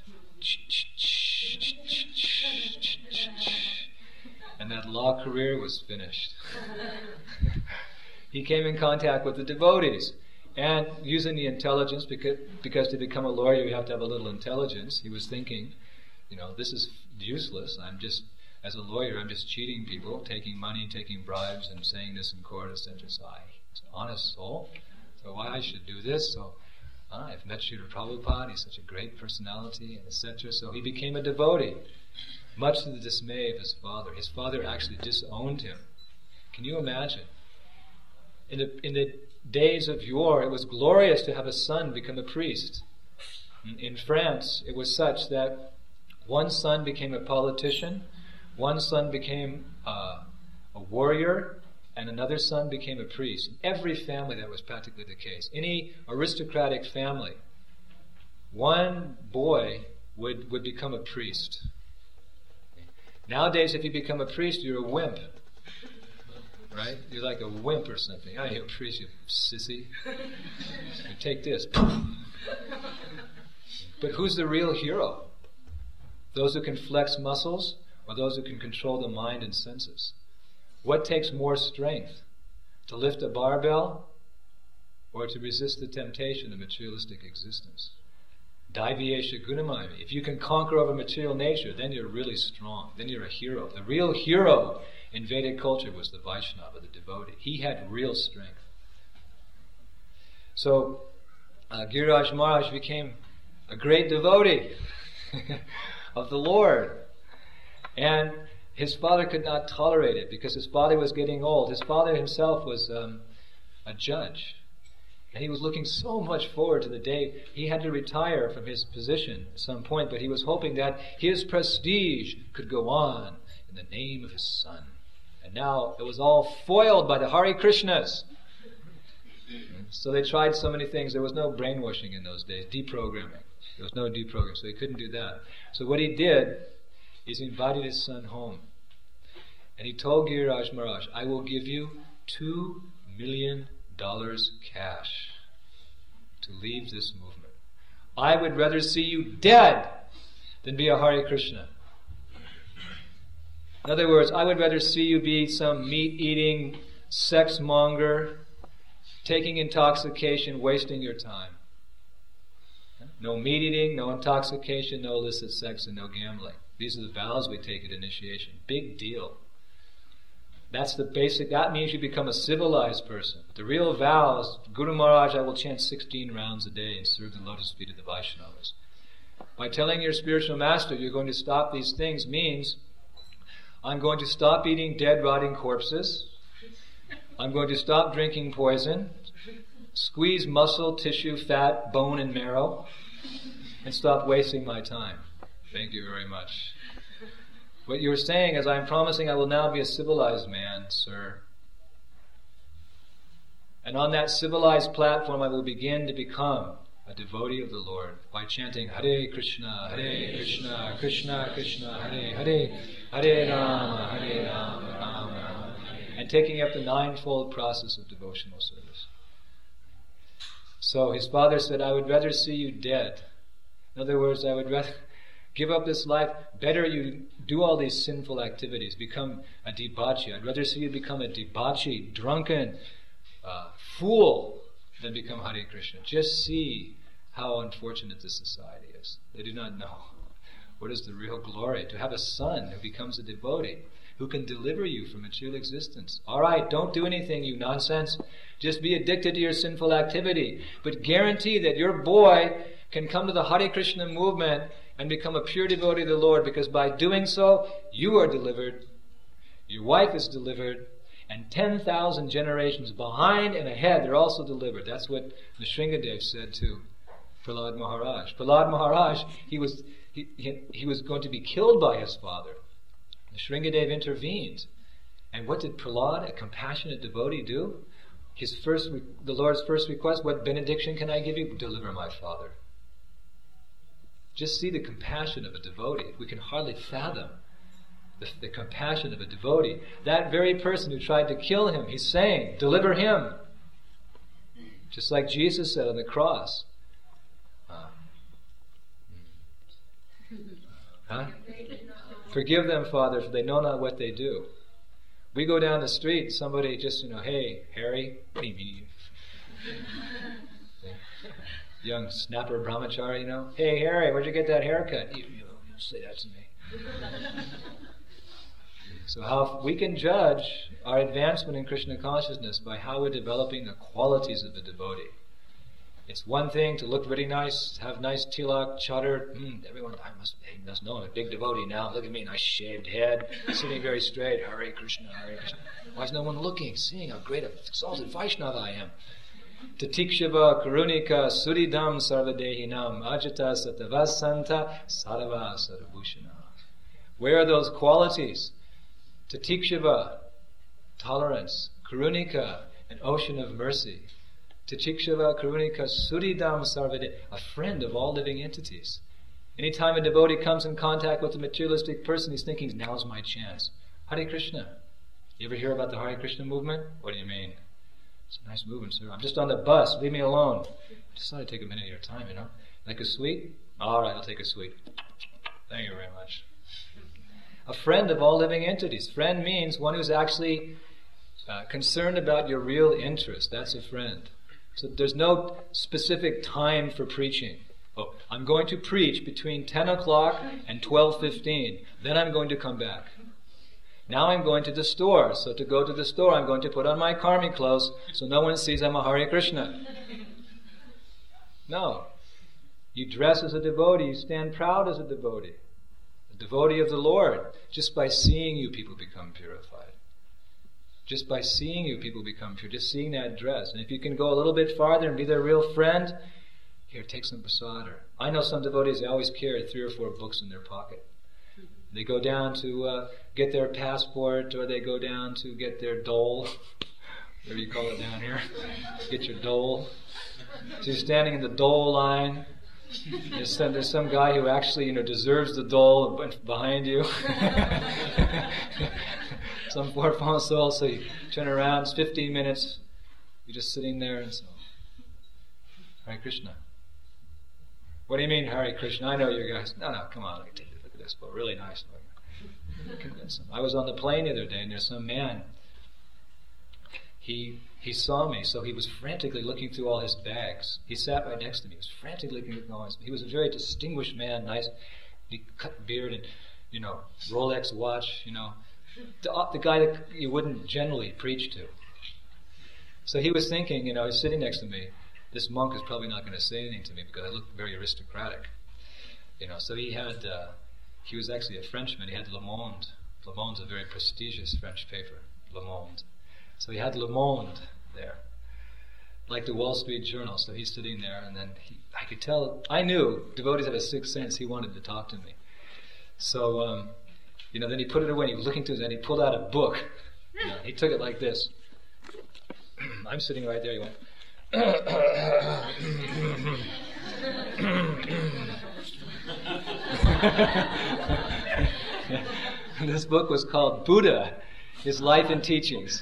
And that law career was finished. He came in contact with the devotees, and using the intelligence, because to become a lawyer you have to have a little intelligence, he was thinking, this is useless. As a lawyer, I'm just cheating people, taking money, taking bribes, and saying this in court, etc. So he's an honest soul, so why I should do this? So I've met Srila Prabhupada, he's such a great personality, etc. So he became a devotee, much to the dismay of his father. His father actually disowned him. Can you imagine? In the days of yore, it was glorious to have a son become a priest. In France, it was such that one son became a politician, one son became a warrior, and another son became a priest. In every family, that was practically the case. Any aristocratic family, one boy would become a priest. Nowadays, if you become a priest, you're a wimp. Right? You're like a wimp or something. You're a priest, you sissy. You take this. But who's the real hero? Those who can flex muscles, or those who can control the mind and senses? What takes more strength? To lift a barbell, or to resist the temptation of materialistic existence? Daiviyesha Gunamaya. If you can conquer over material nature, then you're really strong. Then you're a hero. The real hero in Vedic culture was the Vaishnava, the devotee. He had real strength. So Giriraj Maharaj became a great devotee of the Lord. And his father could not tolerate it because his father was getting old. His father himself was a judge. And he was looking so much forward to the day he had to retire from his position at some point, but he was hoping that his prestige could go on in the name of his son. And now it was all foiled by the Hare Krishnas. So they tried so many things. There was no brainwashing in those days, deprogramming. There was no deprogramming, so he couldn't do that. So what he did is he invited his son home. And he told Giriraj Maharaj, I will give you $2 million cash to leave this movement. I would rather see you dead than be a Hare Krishna. In other words, I would rather see you be some meat-eating sex monger, taking intoxication, wasting your time. No meat eating, no intoxication, no illicit sex, and no gambling. These are the vows we take at initiation. Big deal. That's the basic, that means you become a civilized person. The real vow is, Guru Maharaj, I will chant 16 rounds a day and serve the lotus feet of the Vaishnavas. By telling your spiritual master you're going to stop these things means, I'm going to stop eating dead, rotting corpses. I'm going to stop drinking poison, squeeze muscle, tissue, fat, bone, and marrow, and stop wasting my time. Thank you very much. What you're saying is, I'm promising I will now be a civilized man, sir. And on that civilized platform, I will begin to become a devotee of the Lord by chanting Hare Krishna, Krishna Krishna, Hare Hare, Hare Rama, Rama Rama, and taking up the ninefold process of devotional service. So his father said, I would rather see you dead. In other words, I would rather give up this life. Better you do all these sinful activities, become a debauchee. I'd rather see you become a debauchee, drunken, fool, than become Hare Krishna. Just see how unfortunate this society is. They do not know what is the real glory. To have a son who becomes a devotee, who can deliver you from material existence. All right, don't do anything, you nonsense. Just be addicted to your sinful activity. But guarantee that your boy can come to the Hare Krishna movement and become a pure devotee of the Lord, because by doing so, you are delivered, your wife is delivered, and 10,000 generations behind and ahead, they're also delivered. That's what Nrsingadev said to Prahlad Maharaj. Prahlad Maharaj, he was going to be killed by his father. Nrsingadev intervened. And what did Prahlad, a compassionate devotee, do? The Lord's first request, what benediction can I give you? Deliver my father. Just see the compassion of a devotee. We can hardly fathom the compassion of a devotee. That very person who tried to kill him, he's saying, deliver him. Just like Jesus said on the cross. Forgive them, Father, for they know not what they do. We go down the street, somebody just, hey, Harry, what do you mean? Young snapper brahmachari, hey, Harry, where'd you get that haircut? You say that to me. So how we can judge our advancement in Krishna consciousness by how we're developing the qualities of the devotee. It's one thing to look really nice, have nice tilak, chatter. Everyone, I must know I'm a big devotee now. Look at me, nice shaved head, sitting very straight. Hare Krishna, Hare Krishna. Why is no one looking, seeing how great a exalted Vaishnava I am? Tatikshava karunika suridam sarvadehinam ajata satavasanta sarava sarabhushana. Where are those qualities? Tatikshava, tolerance. Karunika, an ocean of mercy. Tatikshava karunika suridam sarvade, a friend of all living entities. Anytime a devotee comes in contact with a materialistic person, he's thinking, now's my chance. Hare Krishna. You ever hear about the Hare Krishna movement? What do you mean? It's a nice movement, sir. I'm just on the bus. Leave me alone. I just thought I'd take a minute of your time, Like a sweet? All right, I'll take a sweet. Thank you very much. A friend of all living entities. Friend means one who's actually concerned about your real interest. That's a friend. So there's no specific time for preaching. Oh, I'm going to preach between 10 o'clock and 12:15. Then I'm going to come back. Now I'm going to the store. So to go to the store, I'm going to put on my karmi clothes so no one sees I'm a Hare Krishna. No. You dress as a devotee, you stand proud as a devotee of the Lord. Just by seeing you, people become purified. Just by seeing you, people become pure. Just seeing that dress. And if you can go a little bit farther and be their real friend, here, take some prasada. I know some devotees, they always carry 3 or 4 books in their pocket. They go down to get their passport, or they go down to get their dole. Whatever you call it down here. Get your dole. So you're standing in the dole line. There's some guy who actually, deserves the dole behind you. Some poor fallen soul. So you turn around. It's 15 minutes. You're just sitting there and so, Hare Krishna. What do you mean, Hare Krishna? I know you guys. No, come on. Let me take a look at this book. Really nice. Convince him. I was on the plane the other day, and there's some man. He saw me, so he was frantically looking through all his bags. He sat right next to me. He was frantically looking through all his. He was a very distinguished man, nice, cut beard, and Rolex watch. The guy that you wouldn't generally preach to. So he was thinking, he's sitting next to me. This monk is probably not going to say anything to me because I look very aristocratic. So he was actually a Frenchman. He had Le Monde. Le Monde's a very prestigious French paper. Le Monde. So he had Le Monde there, like the Wall Street Journal. So he's sitting there, and then I could tell, I knew devotees had a sixth sense. He wanted to talk to me. So, then he put it away. He was looking through it, and he pulled out a book. He took it like this. I'm sitting right there. He went. This book was called Buddha, His Life and Teachings.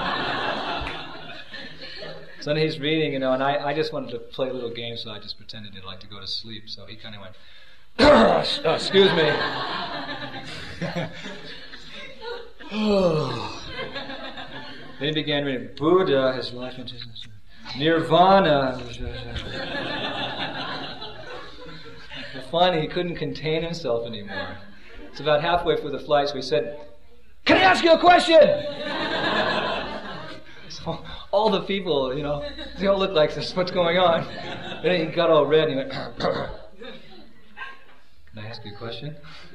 So then he's reading, and I just wanted to play a little game, so I just pretended he'd like to go to sleep. So he kind of went, excuse me. Then he began reading Buddha, His Life and Teachings. Nirvana. Finally, he couldn't contain himself anymore. It's about halfway through the flight, so he said, "Can I ask you a question?" So all the people, they all look like this. What's going on? Then he got all red and he went, "Can I ask you a question?"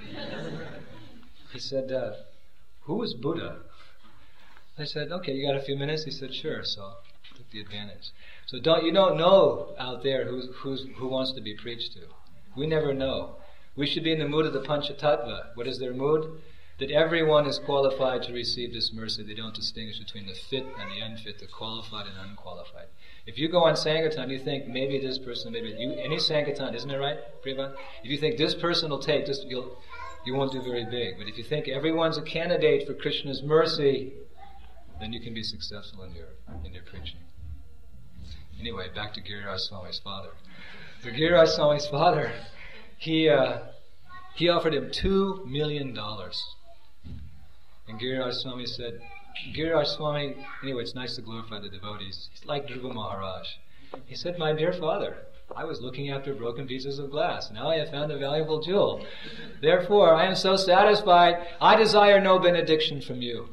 He said, "Who is Buddha?" I said, "Okay, you got a few minutes?" He said, "Sure." So I took the advantage. So you don't know out there who wants to be preached to. We never know. We should be in the mood of the Panchatattva. What is their mood? That everyone is qualified to receive this mercy. They don't distinguish between the fit and the unfit, the qualified and unqualified. If you go on Sankirtan, you think maybe this person, maybe you. Any Sankirtan, isn't it right, Prabhupada? If you think this person will take this, you won't do very big. But if you think everyone's a candidate for Krishna's mercy, then you can be successful in your preaching. Anyway, back to Giriraj Swami's father. So Giriraj Swami's father, he offered him $2 million. And Giriraj Swami said, Giriraj Swami, anyway, it's nice to glorify the devotees. He's like Dhruva Maharaj. He said, "My dear father, I was looking after broken pieces of glass. Now I have found a valuable jewel. Therefore, I am so satisfied, I desire no benediction from you."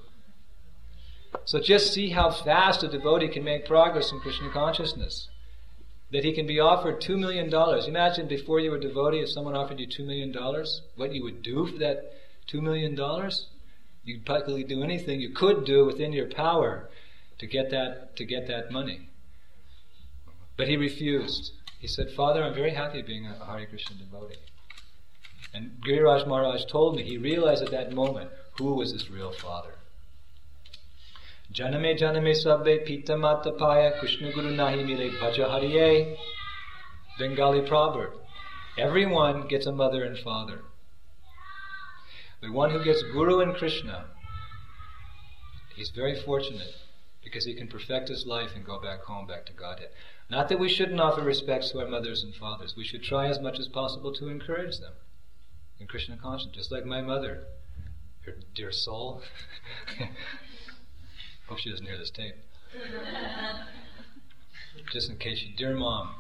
So just see how fast a devotee can make progress in Krishna consciousness. That he can be offered $2 million. Imagine before you were a devotee, if someone offered you $2 million, what you would do for that $2 million? You'd practically do anything you could do within your power to get that money. But he refused. He said, "Father, I'm very happy being a Hare Krishna devotee." And Giriraj Maharaj told me, he realized at that moment, who was his real father. Janame janame sabbe pita mata paya Krishna Guru nahi mile bhaja hariye. Bengali proverb. Everyone gets a mother and father. The one who gets Guru and Krishna, he's very fortunate because he can perfect his life and go back home, back to Godhead. Not that we shouldn't offer respects to our mothers and fathers. We should try as much as possible to encourage them in Krishna consciousness. Just like my mother, her dear soul. Hope she doesn't hear this tape. Just in case you, dear Mom,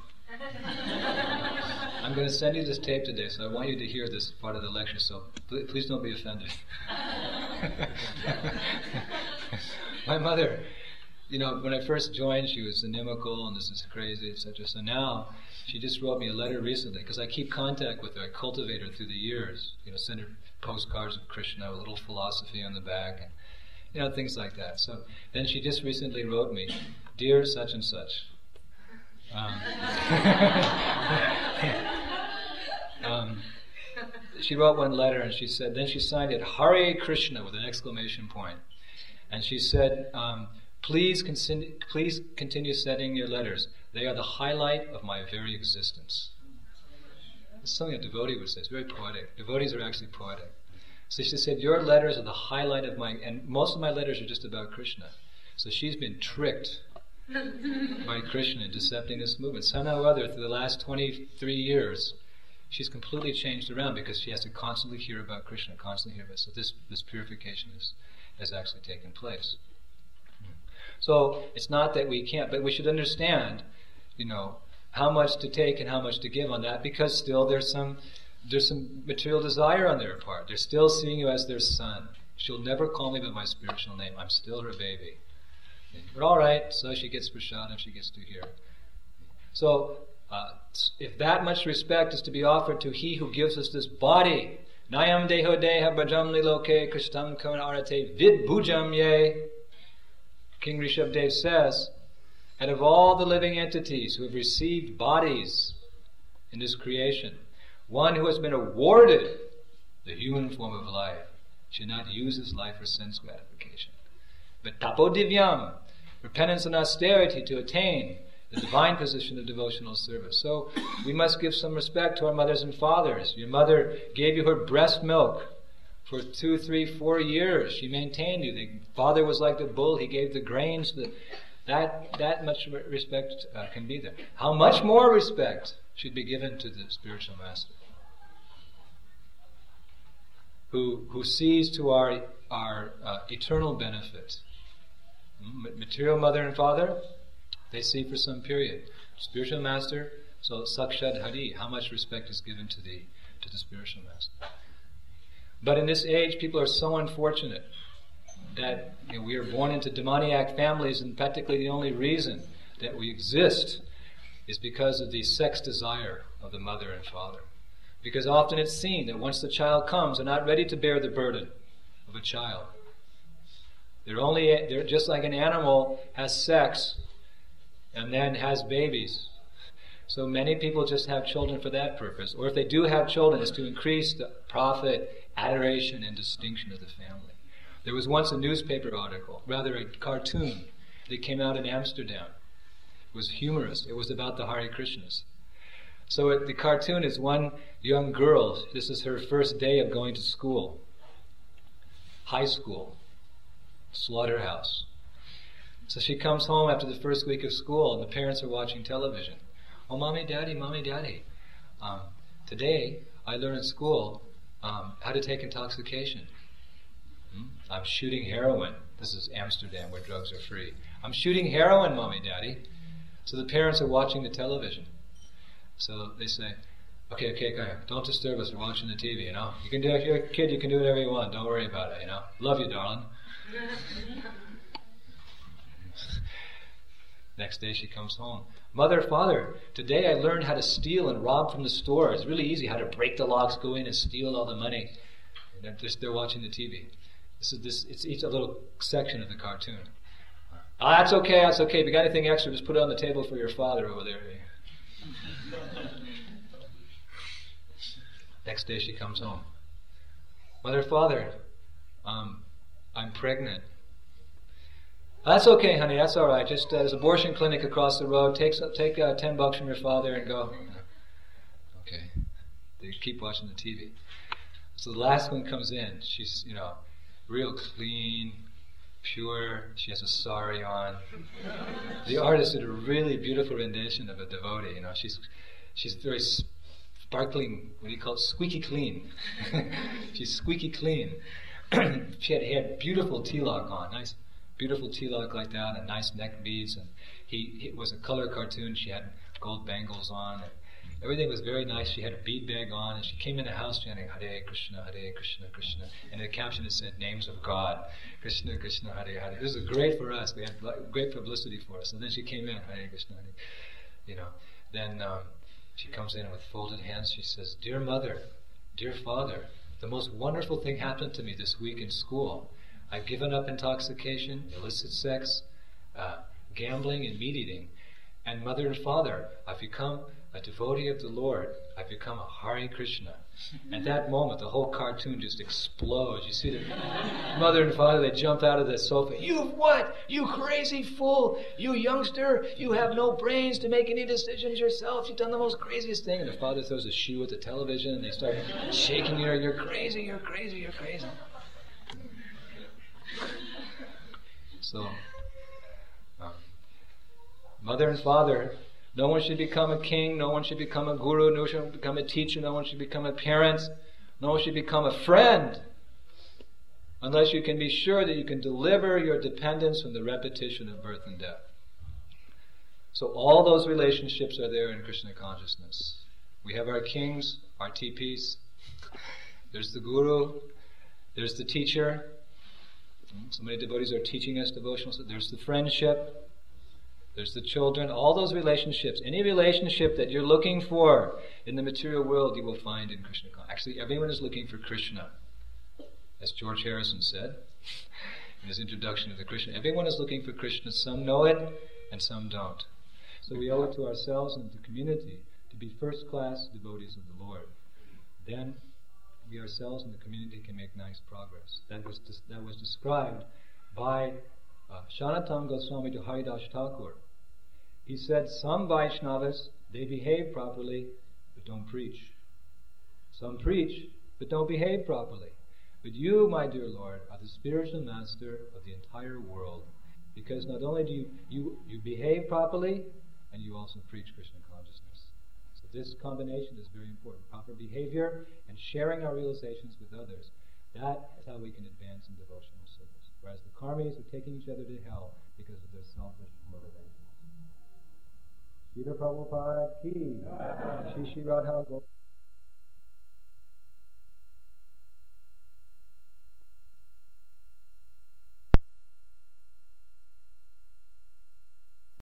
I'm going to send you this tape today, so I want you to hear this part of the lecture, so please don't be offended. My mother, when I first joined, she was inimical and this is crazy, etc. So now, she just wrote me a letter recently, because I keep contact with her. I cultivate her through the years. Send her postcards of Krishna with a little philosophy on the back, and things like that. So then she just recently wrote me, "Dear such and such." She wrote one letter, and she said, then she signed it Hare Krishna with an exclamation point. And she said, please continue sending your letters. They are the highlight of my very existence. It's something a devotee would say. It's very poetic. Devotees are actually poetic. So she said, your letters are the highlight of and most of my letters are just about Krishna. So she's been tricked by Krishna into accepting this movement. Somehow or other, through the last 23 years, she's completely changed around because she has to constantly hear about Krishna, constantly hear about it. So this purification has actually taken place. So it's not that we can't, but we should understand, how much to take and how much to give on that, because still there's some material desire on their part. They're still seeing you as their son. She'll never call me by my spiritual name. I'm still her baby. But all right, so she gets prasadam, she gets to hear. So, if that much respect is to be offered to He who gives us this body, Nayam deho deha brajam liloke krishtam kavanarate vid bhujam ye, King Rishabdev says, out of all the living entities who have received bodies in this creation, one who has been awarded the human form of life should not use his life for sense gratification. But tapodivyam, repentance and austerity to attain the divine position of devotional service. So we must give some respect to our mothers and fathers. Your mother gave you her breast milk for 2, 3, 4 years. She maintained you. The father was like the bull. He gave the grains. That much respect can be there. How much more respect should be given to the spiritual master, who sees to our eternal benefit. Material mother and father, they see for some period. Spiritual master, so Sakshad Hari, how much respect is given to the spiritual master. But in this age, people are so unfortunate that we are born into demoniac families, and practically the only reason that we exist is because of the sex desire of the mother and father. Because often it's seen that once the child comes, they're not ready to bear the burden of a child. They're just like an animal has sex and then has babies. So many people just have children for that purpose. Or if they do have children, it's to increase the profit, adoration, and distinction of the family. There was once a newspaper article, rather a cartoon, that came out in Amsterdam. It was humorous. It was about the Hare Krishnas. So the cartoon is one young girl. This is her first day of going to school. High school. Slaughterhouse. So she comes home after the first week of school, and the parents are watching television. Oh, mommy, daddy, today I learned in school how to take intoxication. I'm shooting heroin. This is Amsterdam, where drugs are free. I'm shooting heroin, mommy, daddy. So the parents are watching the television. So they say, okay, don't disturb us, we're watching the TV, You can do it, if you're a kid, you can do whatever you want, don't worry about it, Love you, darling. Next day she comes home. Mother, father, today I learned how to steal and rob from the store. It's really easy how to break the locks, go in and steal all the money. And they're watching the TV. It's each a little section of the cartoon. That's okay. If you got anything extra, just put it on the table for your father over there. Next day she comes home. Mother, father, I'm pregnant. That's okay, honey, that's all right. Just there's an abortion clinic across the road. Take $10 from your father and go. Okay. They keep watching the TV. So the last one comes in. She's, real clean, pure. She has a sari on. The artist did a really beautiful rendition of a devotee. She's very sparkling. What do you call it? Squeaky clean. She's squeaky clean. She had beautiful tilak on. Nice. Beautiful tilak like that, and nice neck beads, and it was a color cartoon. She had gold bangles on. Everything was very nice. She had a bead bag on, and she came in the house chanting Hare Krishna, Krishna. And in the caption it said, names of God. Krishna, Krishna, Hare Hare. This was great for us. We had great publicity for us. And then she came in, Hare Krishna, Hare. Then she comes in with folded hands. She says, dear mother, dear father, the most wonderful thing happened to me this week in school. I've given up intoxication, illicit sex, gambling, and meat eating. And mother and father, I've become a devotee of the Lord. I've become a Hare Krishna. At that moment, the whole cartoon just explodes. You see the mother and father, they jump out of the sofa. You what? You crazy fool! You youngster! You have no brains to make any decisions yourself. You've done the most craziest thing. And the father throws a shoe at the television, and they start shaking her. You're crazy, you're crazy, you're crazy. So, mother and father, no one should become a king, no one should become a guru, no one should become a teacher, no one should become a parent, no one should become a friend, unless you can be sure that you can deliver your dependence from the repetition of birth and death. So all those relationships are there in Krishna consciousness. We have our kings, our TPs, there's the guru, there's the teacher. So many devotees are teaching us devotional. There's the friendship, there's the children, all those relationships. Any relationship that you're looking for in the material world, you will find in Krishna consciousness. Actually, everyone is looking for Krishna. As George Harrison said in his introduction to the Krishna, everyone is looking for Krishna. Some know it and some don't. So we owe it to ourselves and to the community to be first-class devotees of the Lord. Then we ourselves and the community can make nice progress. That was described by Sanatana Goswami to Haridas Thakur. He said, some Vaishnavas, they behave properly, but don't preach. Some preach, but don't behave properly. But you, my dear Lord, are the spiritual master of the entire world. Because not only do you behave properly, and you also preach Krishna consciousness. So this combination is very important. Proper behavior and sharing our realizations with others. That is how we can advance in devotional service. Whereas the karmis are taking each other to hell because of their selfish motivations. Srila Prabhupada ki, Shri Radha Gopal.